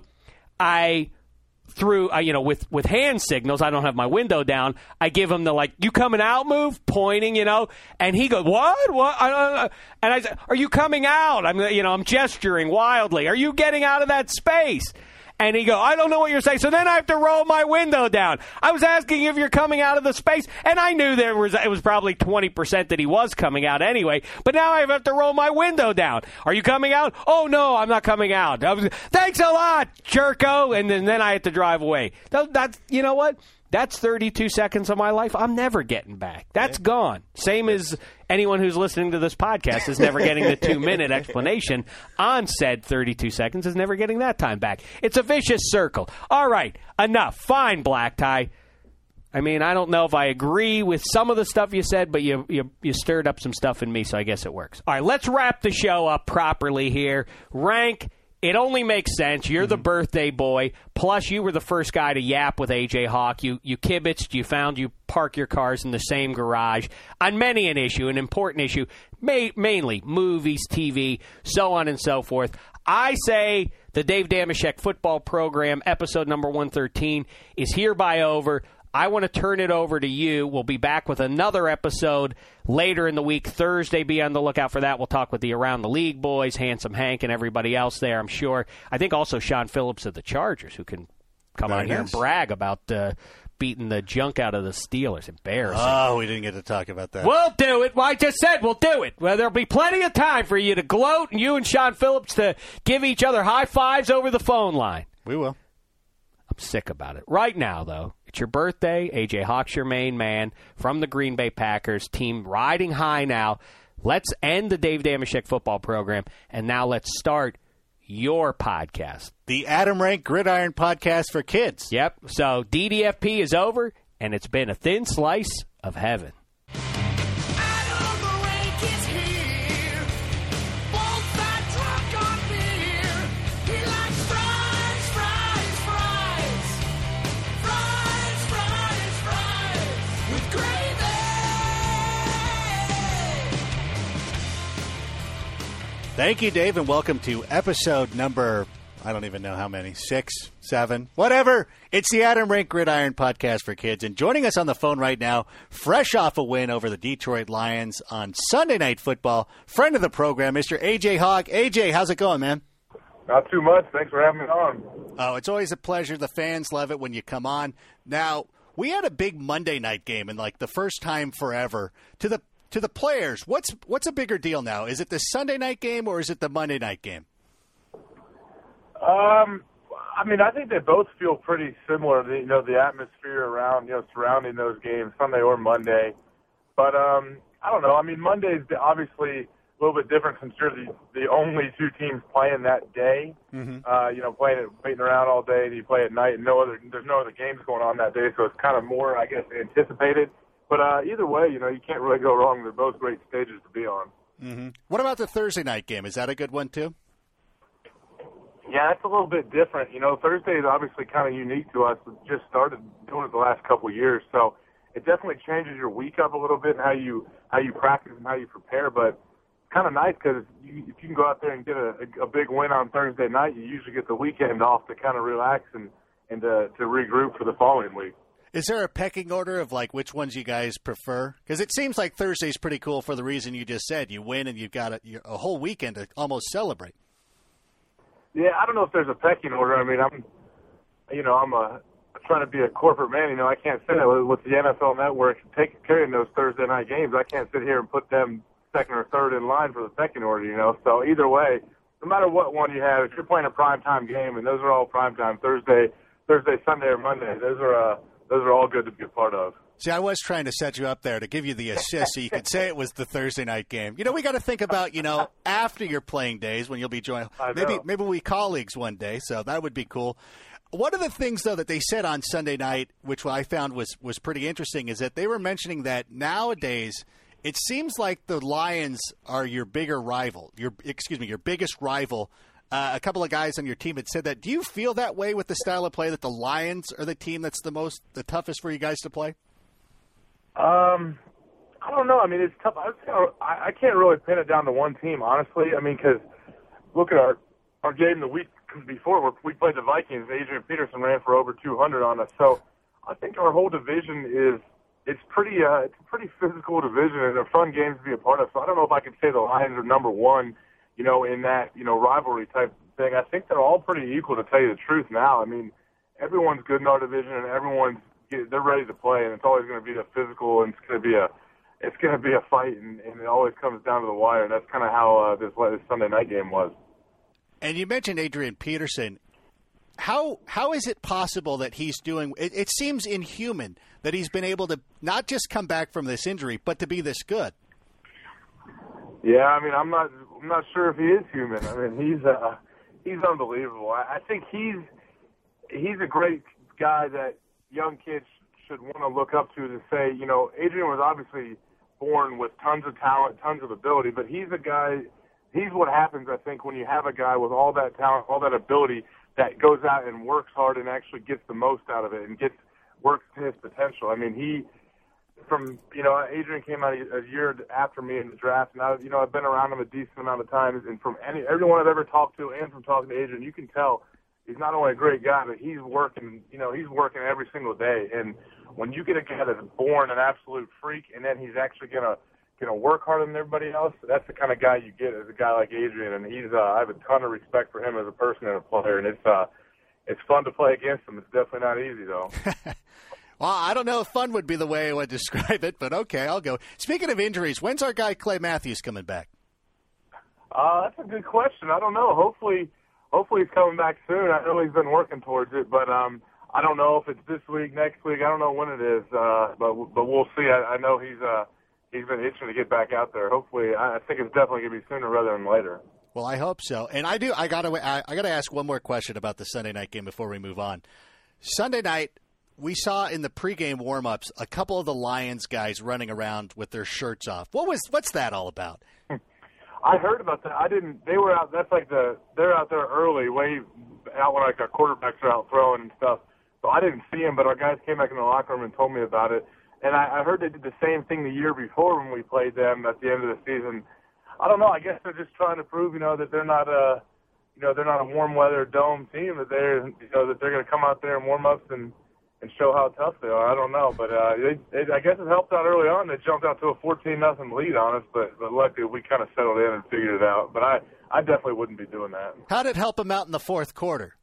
I through, uh, you know, with with hand signals. I don't have my window down. I give him the like, you coming out move, pointing, you know, and he goes, what, what? I don't know. And I said, are you coming out? I'm, you know, I'm gesturing wildly. Are you getting out of that space? And he go, I don't know what you're saying. So then I have to roll my window down. I was asking if you're coming out of the space, and I knew there was it was probably twenty percent that he was coming out anyway. But now I have to roll my window down. Are you coming out? Oh no, I'm not coming out. I was, thanks a lot, jerko. And then, then I had to drive away. That, that's you know what? That's thirty-two seconds of my life I'm never getting back. That's gone. Same as anyone who's listening to this podcast is never getting the two-minute explanation on said thirty-two seconds, is never getting that time back. It's a vicious circle. All right, enough. Fine, Black Tie. I mean, I don't know if I agree with some of the stuff you said, but you, you you stirred up some stuff in me, so I guess it works. All right, let's wrap the show up properly here. Rank, it only makes sense. You're mm-hmm. the birthday boy. Plus, you were the first guy to yap with A J Hawk. You you kibitzed. You found you park your cars in the same garage on many an issue, an important issue, may, mainly movies, T V, so on and so forth. I say the Dave Dameshek football program, episode number one thirteen, is hereby over. I want to turn it over to you. We'll be back with another episode later in the week. Thursday, be on the lookout for that. We'll talk with the Around the League boys, Handsome Hank, and everybody else there, I'm sure. I think also Sean Phillips of the Chargers, who can come Very on here nice. and brag about uh, beating the junk out of the Steelers. Embarrassing. Oh, we didn't get to talk about that. We'll do it. Well, I just said we'll do it. Well, there'll be plenty of time for you to gloat and you and Sean Phillips to give each other high fives over the phone line. We will. I'm sick about it. Right now, though, it's your birthday. A J Hawk's your main man from the Green Bay Packers team, riding high now. Let's end the Dave Dameshek football program, and now let's start your podcast. The Adam Rank Gridiron Podcast for Kids. Yep. So D D F P is over, and it's been a thin slice of heaven. Adam Rank is here. Won't fight drunk on beer. He likes fries, fries, fries. Fries, fries, fries. With gravy. Thank you, Dave, and welcome to episode number, I don't even know how many, six, seven, whatever. It's the Adam Rank Gridiron Podcast for Kids. And joining us on the phone right now, fresh off a win over the Detroit Lions on Sunday Night Football, friend of the program, Mister A J Hawk. A J, how's it going, man? Not too much. Thanks for having me on. Oh, it's always a pleasure. The fans love it when you come on. Now, we had a big Monday night game, and like the first time forever. To the to the players, what's what's a bigger deal now? Is it the Sunday night game or is it the Monday night game? Um, I mean, I think they both feel pretty similar. The, you know, the atmosphere around, you know, surrounding those games, Sunday or Monday. But um, I don't know. I mean, Monday's obviously a little bit different since you're the, the only two teams playing that day. Mm-hmm. Uh, you know, playing it, waiting around all day, and you play at night, and no other, there's no other games going on that day, so it's kind of more, I guess, anticipated. But uh, either way, you know, you can't really go wrong. They're both great stages to be on. Mm-hmm. What about the Thursday night game? Is that a good one too? Yeah, it's a little bit different. You know, Thursday is obviously kind of unique to us. We just started doing it the last couple of years, so it definitely changes your week up a little bit and how you how you practice and how you prepare. But it's kind of nice because you, if you can go out there and get a, a big win on Thursday night, you usually get the weekend off to kind of relax and and to, to regroup for the following week. Is there a pecking order of like which ones you guys prefer? Because it seems like Thursday's pretty cool for the reason you just said. You win and you've got a, a whole weekend to almost celebrate. Yeah, I don't know if there's a pecking order. I mean, I'm, you know, I'm a trying to be a corporate man. You know, I can't say that with, with the N F L Network taking carrying those Thursday night games. I can't sit here and put them second or third in line for the pecking order. You know, so either way, no matter what one you have, if you're playing a primetime game, and those are all primetime Thursday, Thursday, Sunday, or Monday, those are uh, those are all good to be a part of. See, I was trying to set you up there to give you the assist so you could say it was the Thursday night game. You know, we got to think about, you know, after your playing days when you'll be joining. Maybe maybe we colleagues one day, so that would be cool. One of the things, though, that they said on Sunday night, which I found was, was pretty interesting, is that they were mentioning that nowadays it seems like the Lions are your bigger rival, your excuse me, your biggest rival. Uh, a couple of guys on your team had said that. Do you feel that way with the style of play that the Lions are the team that's the most, the toughest for you guys to play? Um, I don't know. I mean, it's tough. I, I can't really pin it down to one team, honestly. I mean, because look at our our game the week before where we played the Vikings. Adrian Peterson ran for over two hundred on us. So I think our whole division is it's pretty uh, it's a pretty physical division and a fun game to be a part of. So I don't know if I can say the Lions are number one, you know, in that you know rivalry type thing. I think they're all pretty equal, to tell you the truth. Now, I mean, everyone's good in our division and everyone's they're ready to play, and it's always going to be a physical, and it's going to be a, it's going to be a fight, and, and it always comes down to the wire. And that's kind of how uh, this, this Sunday night game was. And you mentioned Adrian Peterson. how how is it possible that he's doing it, it seems inhuman that he's been able to not just come back from this injury, but to be this good. Yeah, I mean, I'm not I'm not sure if he is human. I mean, he's uh, he's unbelievable. I, I think he's he's a great guy that young kids should want to look up to to say, you know, Adrian was obviously born with tons of talent, tons of ability, but he's a guy, he's what happens, I think, when you have a guy with all that talent, all that ability that goes out and works hard and actually gets the most out of it and gets works to his potential. I mean, he, from, you know, Adrian came out a, a year after me in the draft, and I, you know, I've been around him a decent amount of times, and from any, everyone I've ever talked to and from talking to Adrian, you can tell he's not only a great guy, but he's working, you know, he's working every single day. And when you get a guy that's born an absolute freak and then he's actually going to going to work harder than everybody else, that's the kind of guy you get as a guy like Adrian. And he's, uh, I have a ton of respect for him as a person and a player. And it's, uh, it's fun to play against him. It's definitely not easy, though. Well, I don't know if fun would be the way I would describe it, but okay, I'll go. Speaking of injuries, when's our guy Clay Matthews coming back? Uh, that's a good question. I don't know. Hopefully, hopefully he's coming back soon. I know he's been working towards it, but um, I don't know if it's this week, next week. I don't know when it is, uh, but but we'll see. I, I know he's uh, he's been itching to get back out there. Hopefully, I think it's definitely going to be sooner rather than later. Well, I hope so. And I do. I got to. I, I got to ask one more question about the Sunday night game before we move on. Sunday night, we saw in the pregame warm-ups a couple of the Lions guys running around with their shirts off. What was? What's that all about? I heard about that. I didn't. They were out. That's like the. They're out there early, way out when like our quarterbacks are out throwing and stuff. So I didn't see them, but our guys came back in the locker room and told me about it. And I, I heard they did the same thing the year before when we played them at the end of the season. I don't know. I guess they're just trying to prove, you know, that they're not a, you know, they're not a warm weather dome team. That they're, you know, that they're going to come out there and warm ups and and show how tough they are. I don't know, but uh, they, they, I guess it helped out early on. They jumped out to a fourteen nothing lead on us, but but luckily we kind of settled in and figured it out. But I I definitely wouldn't be doing that. How did it help them out in the fourth quarter?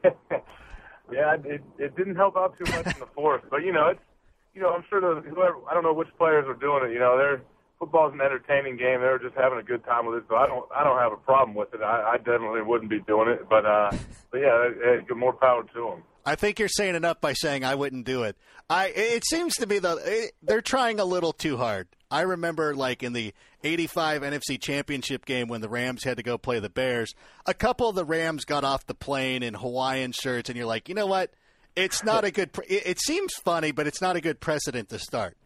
Yeah, it it didn't help out too much in the fourth, but you know it's you know I'm sure the whoever I don't know which players are doing it. You know, they're football's an entertaining game. They were just having a good time with it, so I don't I don't have a problem with it. I, I definitely wouldn't be doing it, but uh, but yeah, it, it, more power to them. I think you're saying enough by saying I wouldn't do it. I it seems to me though they're trying a little too hard. I remember like in the eighty-five N F C Championship game when the Rams had to go play the Bears, a couple of the Rams got off the plane in Hawaiian shirts, and you're like, you know what? It's not a good. Pre- it seems funny, but it's not a good precedent to start.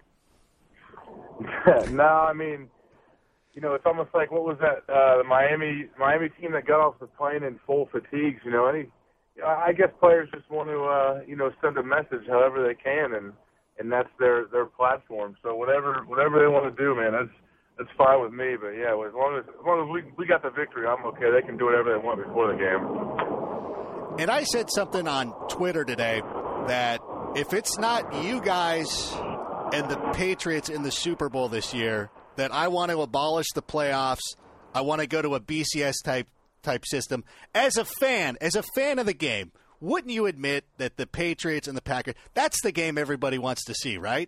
No, I mean, you know, it's almost like what was that uh, the Miami Miami team that got off the plane in full fatigues. You know, any. I guess players just want to, uh, you know, send a message however they can, and, and that's their, their platform. So whatever whatever they want to do, man, that's that's fine with me. But yeah, as long as as long as we we got the victory, I'm okay. They can do whatever they want before the game. And I said something on Twitter today that if it's not you guys and the Patriots in the Super Bowl this year, that I want to abolish the playoffs. I want to go to a B C S type. type system. As a fan, as a fan of the game, wouldn't you admit that the Patriots and the Packers, that's the game everybody wants to see, right?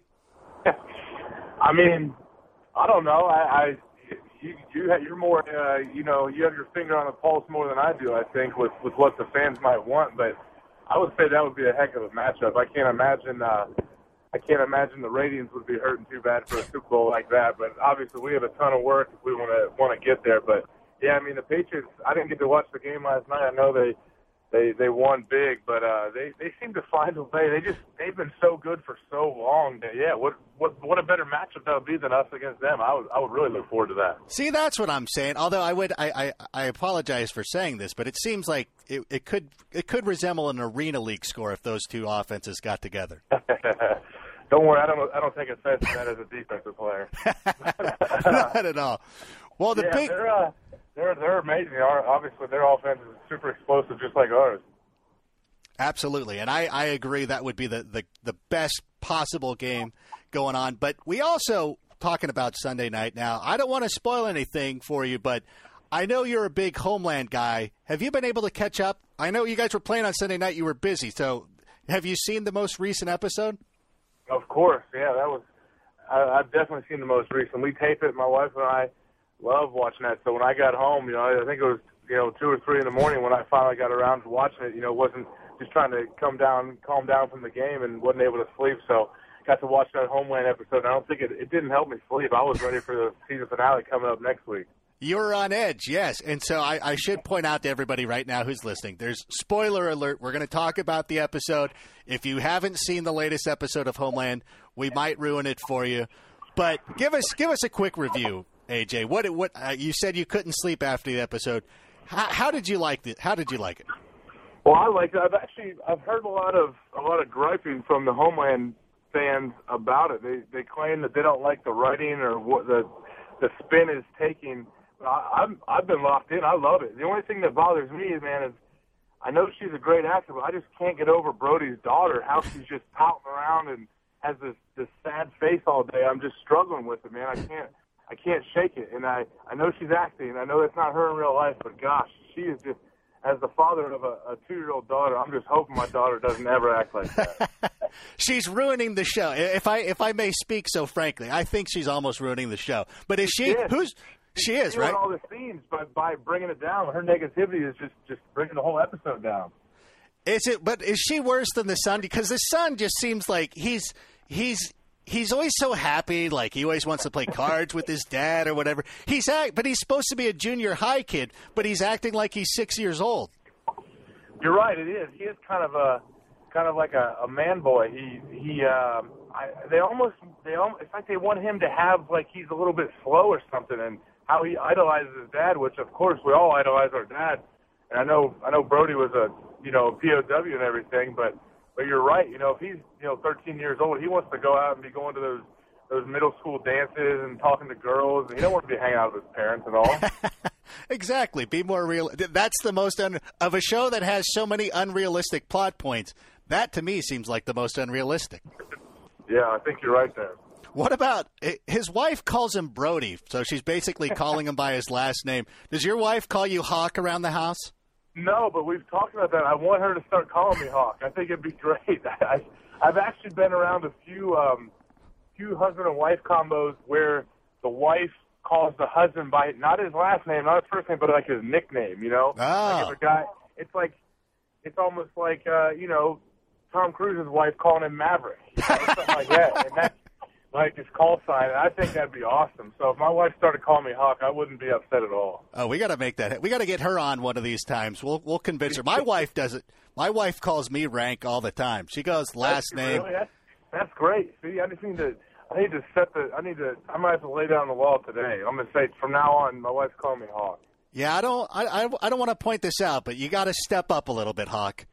I mean, I don't know. I, I you, you have, you're more, uh, you know, you have your finger on the pulse more than I do, I think, with, with what the fans might want. But I would say that would be a heck of a matchup. I can't imagine uh, I can't imagine the ratings would be hurting too bad for a Super Bowl like that. But obviously we have a ton of work if we want to want to get there. But yeah, I mean, the Patriots, I didn't get to watch the game last night. I know they they, they won big, but uh, they, they seem to find a way. They just, they've been so good for so long that, yeah, what what what a better matchup that would be than us against them. I would I would really look forward to that. See, that's what I'm saying. Although I would, I, I, I apologize for saying this, but it seems like it, it could it could resemble an Arena League score if those two offenses got together. Don't worry, I don't I don't take offense to that as a defensive player. Not at all. Well, the yeah, big. They're, uh, They're they're amazing. Obviously, their offense is super explosive, just like ours. Absolutely, and I, I agree that would be the, the, the best possible game going on. But we also, talking about Sunday night now, I don't want to spoil anything for you, but I know you're a big Homeland guy. Have you been able to catch up? I know you guys were playing on Sunday night. You were busy. So have you seen the most recent episode? Of course, yeah. That was I, I've definitely seen the most recent. We tape it, my wife and I. Love watching that. So when I got home, you know, I think it was you know, two or three in the morning when I finally got around to watching it. You know, wasn't just trying to come down, calm down from the game, and wasn't able to sleep. So got to watch that Homeland episode. And I don't think it, it didn't help me sleep. I was ready for the season finale coming up next week. You're on edge, yes. And so I, I should point out to everybody right now who's listening, there's spoiler alert. We're going to talk about the episode. If you haven't seen the latest episode of Homeland, we might ruin it for you. But give us give us a quick review, A J. What what uh, you said you couldn't sleep after the episode. How, how did you like it? How did you like it? Well, I like it. I've actually I've heard a lot of a lot of griping from the Homeland fans about it. They they claim that they don't like the writing or what the the spin is taking. I, I'm, I've been locked in. I love it. The only thing that bothers me, is, man, is I know she's a great actor, but I just can't get over Brody's daughter, how she's just pouting around and has this, this sad face all day. I'm just struggling with it, man. I can't I can't shake it. And I, I know she's acting, and I know that's not her in real life, but, gosh, she is just, as the father of a, a two-year-old daughter, I'm just hoping my daughter doesn't ever act like that. She's ruining the show. If I if I may speak so frankly, I think she's almost ruining the show. But is she? Yes. Who's? She is, doing right? all the scenes, but by bringing it down, her negativity is just, just bringing the whole episode down. Is it? But is she worse than the son? Because the son just seems like he's he's he's always so happy. Like he always wants to play cards with his dad or whatever. He's act, but he's supposed to be a junior high kid, but he's acting like he's six years old. You're right. It is. He is kind of a kind of like a, a man boy. He he. Um, I, they almost they almost, it's like they want him to have like he's a little bit slow or something, and how he idolizes his dad, which of course we all idolize our dad. And I know I know Brody was a you know P O W and everything, but but you're right. You know if he's you know thirteen years old, he wants to go out and be going to those those middle school dances and talking to girls. And he don't want to be hanging out with his parents at all. Exactly. Be more real. That's the most un- of a show that has so many unrealistic plot points. That to me seems like the most unrealistic. Yeah, I think you're right there. What about his wife calls him Brody, so she's basically calling him by his last name. Does your wife call you Hawk around the house? No, but we've talked about that. I want her to start calling me Hawk. I think it'd be great. I, I've actually been around a few um, few husband and wife combos where the wife calls the husband by not his last name, not his first name, but like his nickname. You know, oh. Like if a guy, it's like it's almost like uh, you know Tom Cruise's wife calling him Maverick, you know, something like that, and that's like his call sign. And I think that'd be awesome. So if my wife started calling me Hawk, I wouldn't be upset at all. Oh, we got to make that. We got to get her on one of these times. We'll we'll convince her. My wife does it. My wife calls me Rank all the time. She goes last that's, name. Really? That's, that's great. See, I just need to. I need to set the. I need to. I might have to lay down the law today. I'm gonna say from now on, my wife's calling me Hawk. Yeah, I don't. I I, I don't want to point this out, but you got to step up a little bit, Hawk.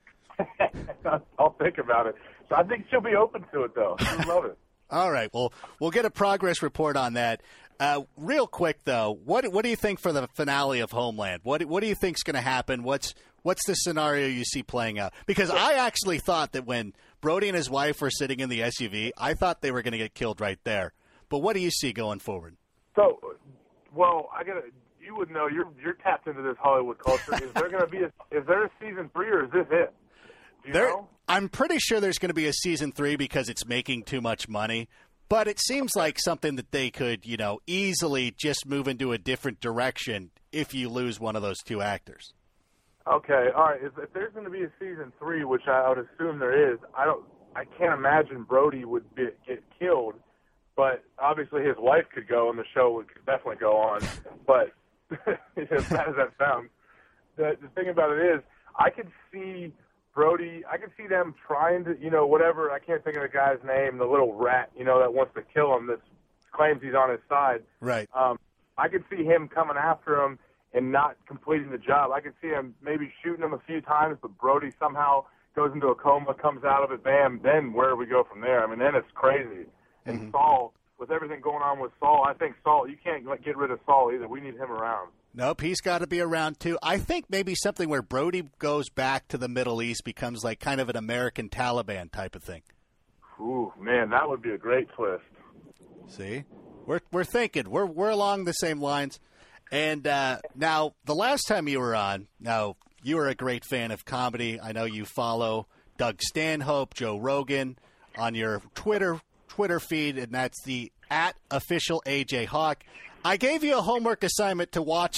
I'll think about it. So I think she'll be open to it, though. She'll love it. All right. Well, we'll get a progress report on that. Uh, real quick, though, what what do you think for the finale of Homeland? What what do you think's going to happen? What's what's the scenario you see playing out? Because I actually thought that when Brody and his wife were sitting in the S U V, I thought they were going to get killed right there. But what do you see going forward? So, well, I gotta. You would know. You're you're tapped into this Hollywood culture. Is there going to be a? Is there a season three, or is this it? Do you there, know? I'm pretty sure there's going to be a season three because it's making too much money. But it seems like something that they could, you know, easily just move into a different direction if you lose one of those two actors. Okay, all right. If, if there's going to be a season three, which I would assume there is, I don't. I can't imagine Brody would be, get killed. But obviously, his wife could go, and the show would could definitely go on. But as bad as that sounds, the, the thing about it is, I could see Brody, I could see them trying to, you know, whatever, I can't think of the guy's name, the little rat, you know, that wants to kill him, that claims he's on his side. Right. Um, I could see him coming after him and not completing the job. I could see him maybe shooting him a few times, but Brody somehow goes into a coma, comes out of it, bam, then where do we go from there? I mean, then it's crazy. And Mm-hmm. Saul, with everything going on with Saul, I think Saul, you can't get rid of Saul either. We need him around. Nope, he's got to be around too. I think maybe something where Brody goes back to the Middle East becomes like kind of an American Taliban type of thing. Ooh, man, that would be a great twist. See, we're we're thinking we're we're along the same lines. And uh, now, the last time you were on, now you were a great fan of comedy. I know you follow Doug Stanhope, Joe Rogan on your Twitter Twitter feed, and that's the at official A J Hawk. I gave you a homework assignment to watch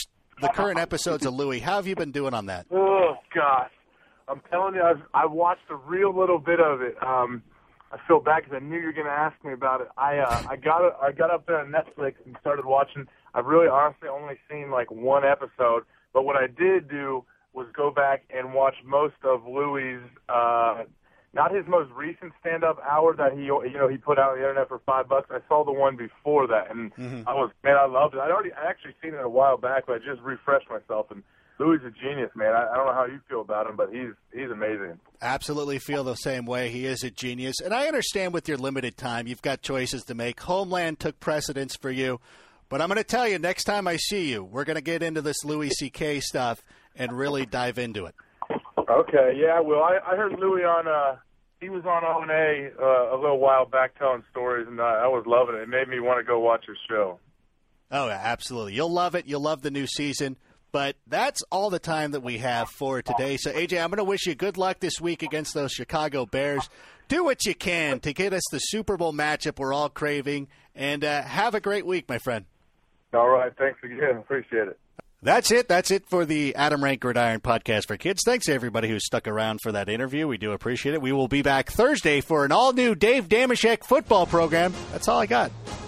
the current episodes of Louie. How have you been doing on that? Oh gosh, I'm telling you, I've I watched a real little bit of it. Um, I feel bad because I knew you were going to ask me about it. I uh, I got it, I got up there on Netflix and started watching. I've really honestly only seen like one episode, but what I did do was go back and watch most of Louie's, uh, not his most recent stand-up hour that he you know he put out on the internet for five bucks. I saw the one before that, and mm-hmm. I was man, I loved it. I already I actually seen it a while back, but I just refreshed myself and. Louis is a genius, man. I, I don't know how you feel about him, but he's he's amazing. Absolutely feel the same way. He is a genius. And I understand with your limited time, you've got choices to make. Homeland took precedence for you. But I'm going to tell you, next time I see you, we're going to get into this Louis C K stuff and really dive into it. Okay, yeah, well, I, I heard Louis on, uh, he was on O and A uh, a little while back telling stories, and I, I was loving it. It made me want to go watch his show. Oh, yeah, absolutely. You'll love it. You'll love the new season. But that's all the time that we have for today. So, A J, I'm going to wish you good luck this week against those Chicago Bears. Do what you can to get us the Super Bowl matchup we're all craving. And uh, have a great week, my friend. All right. Thanks again. Appreciate it. That's it. That's it for the Adam Rank Gridiron Podcast for Kids. Thanks to everybody who stuck around for that interview. We do appreciate it. We will be back Thursday for an all-new Dave Dameshek football program. That's all I got.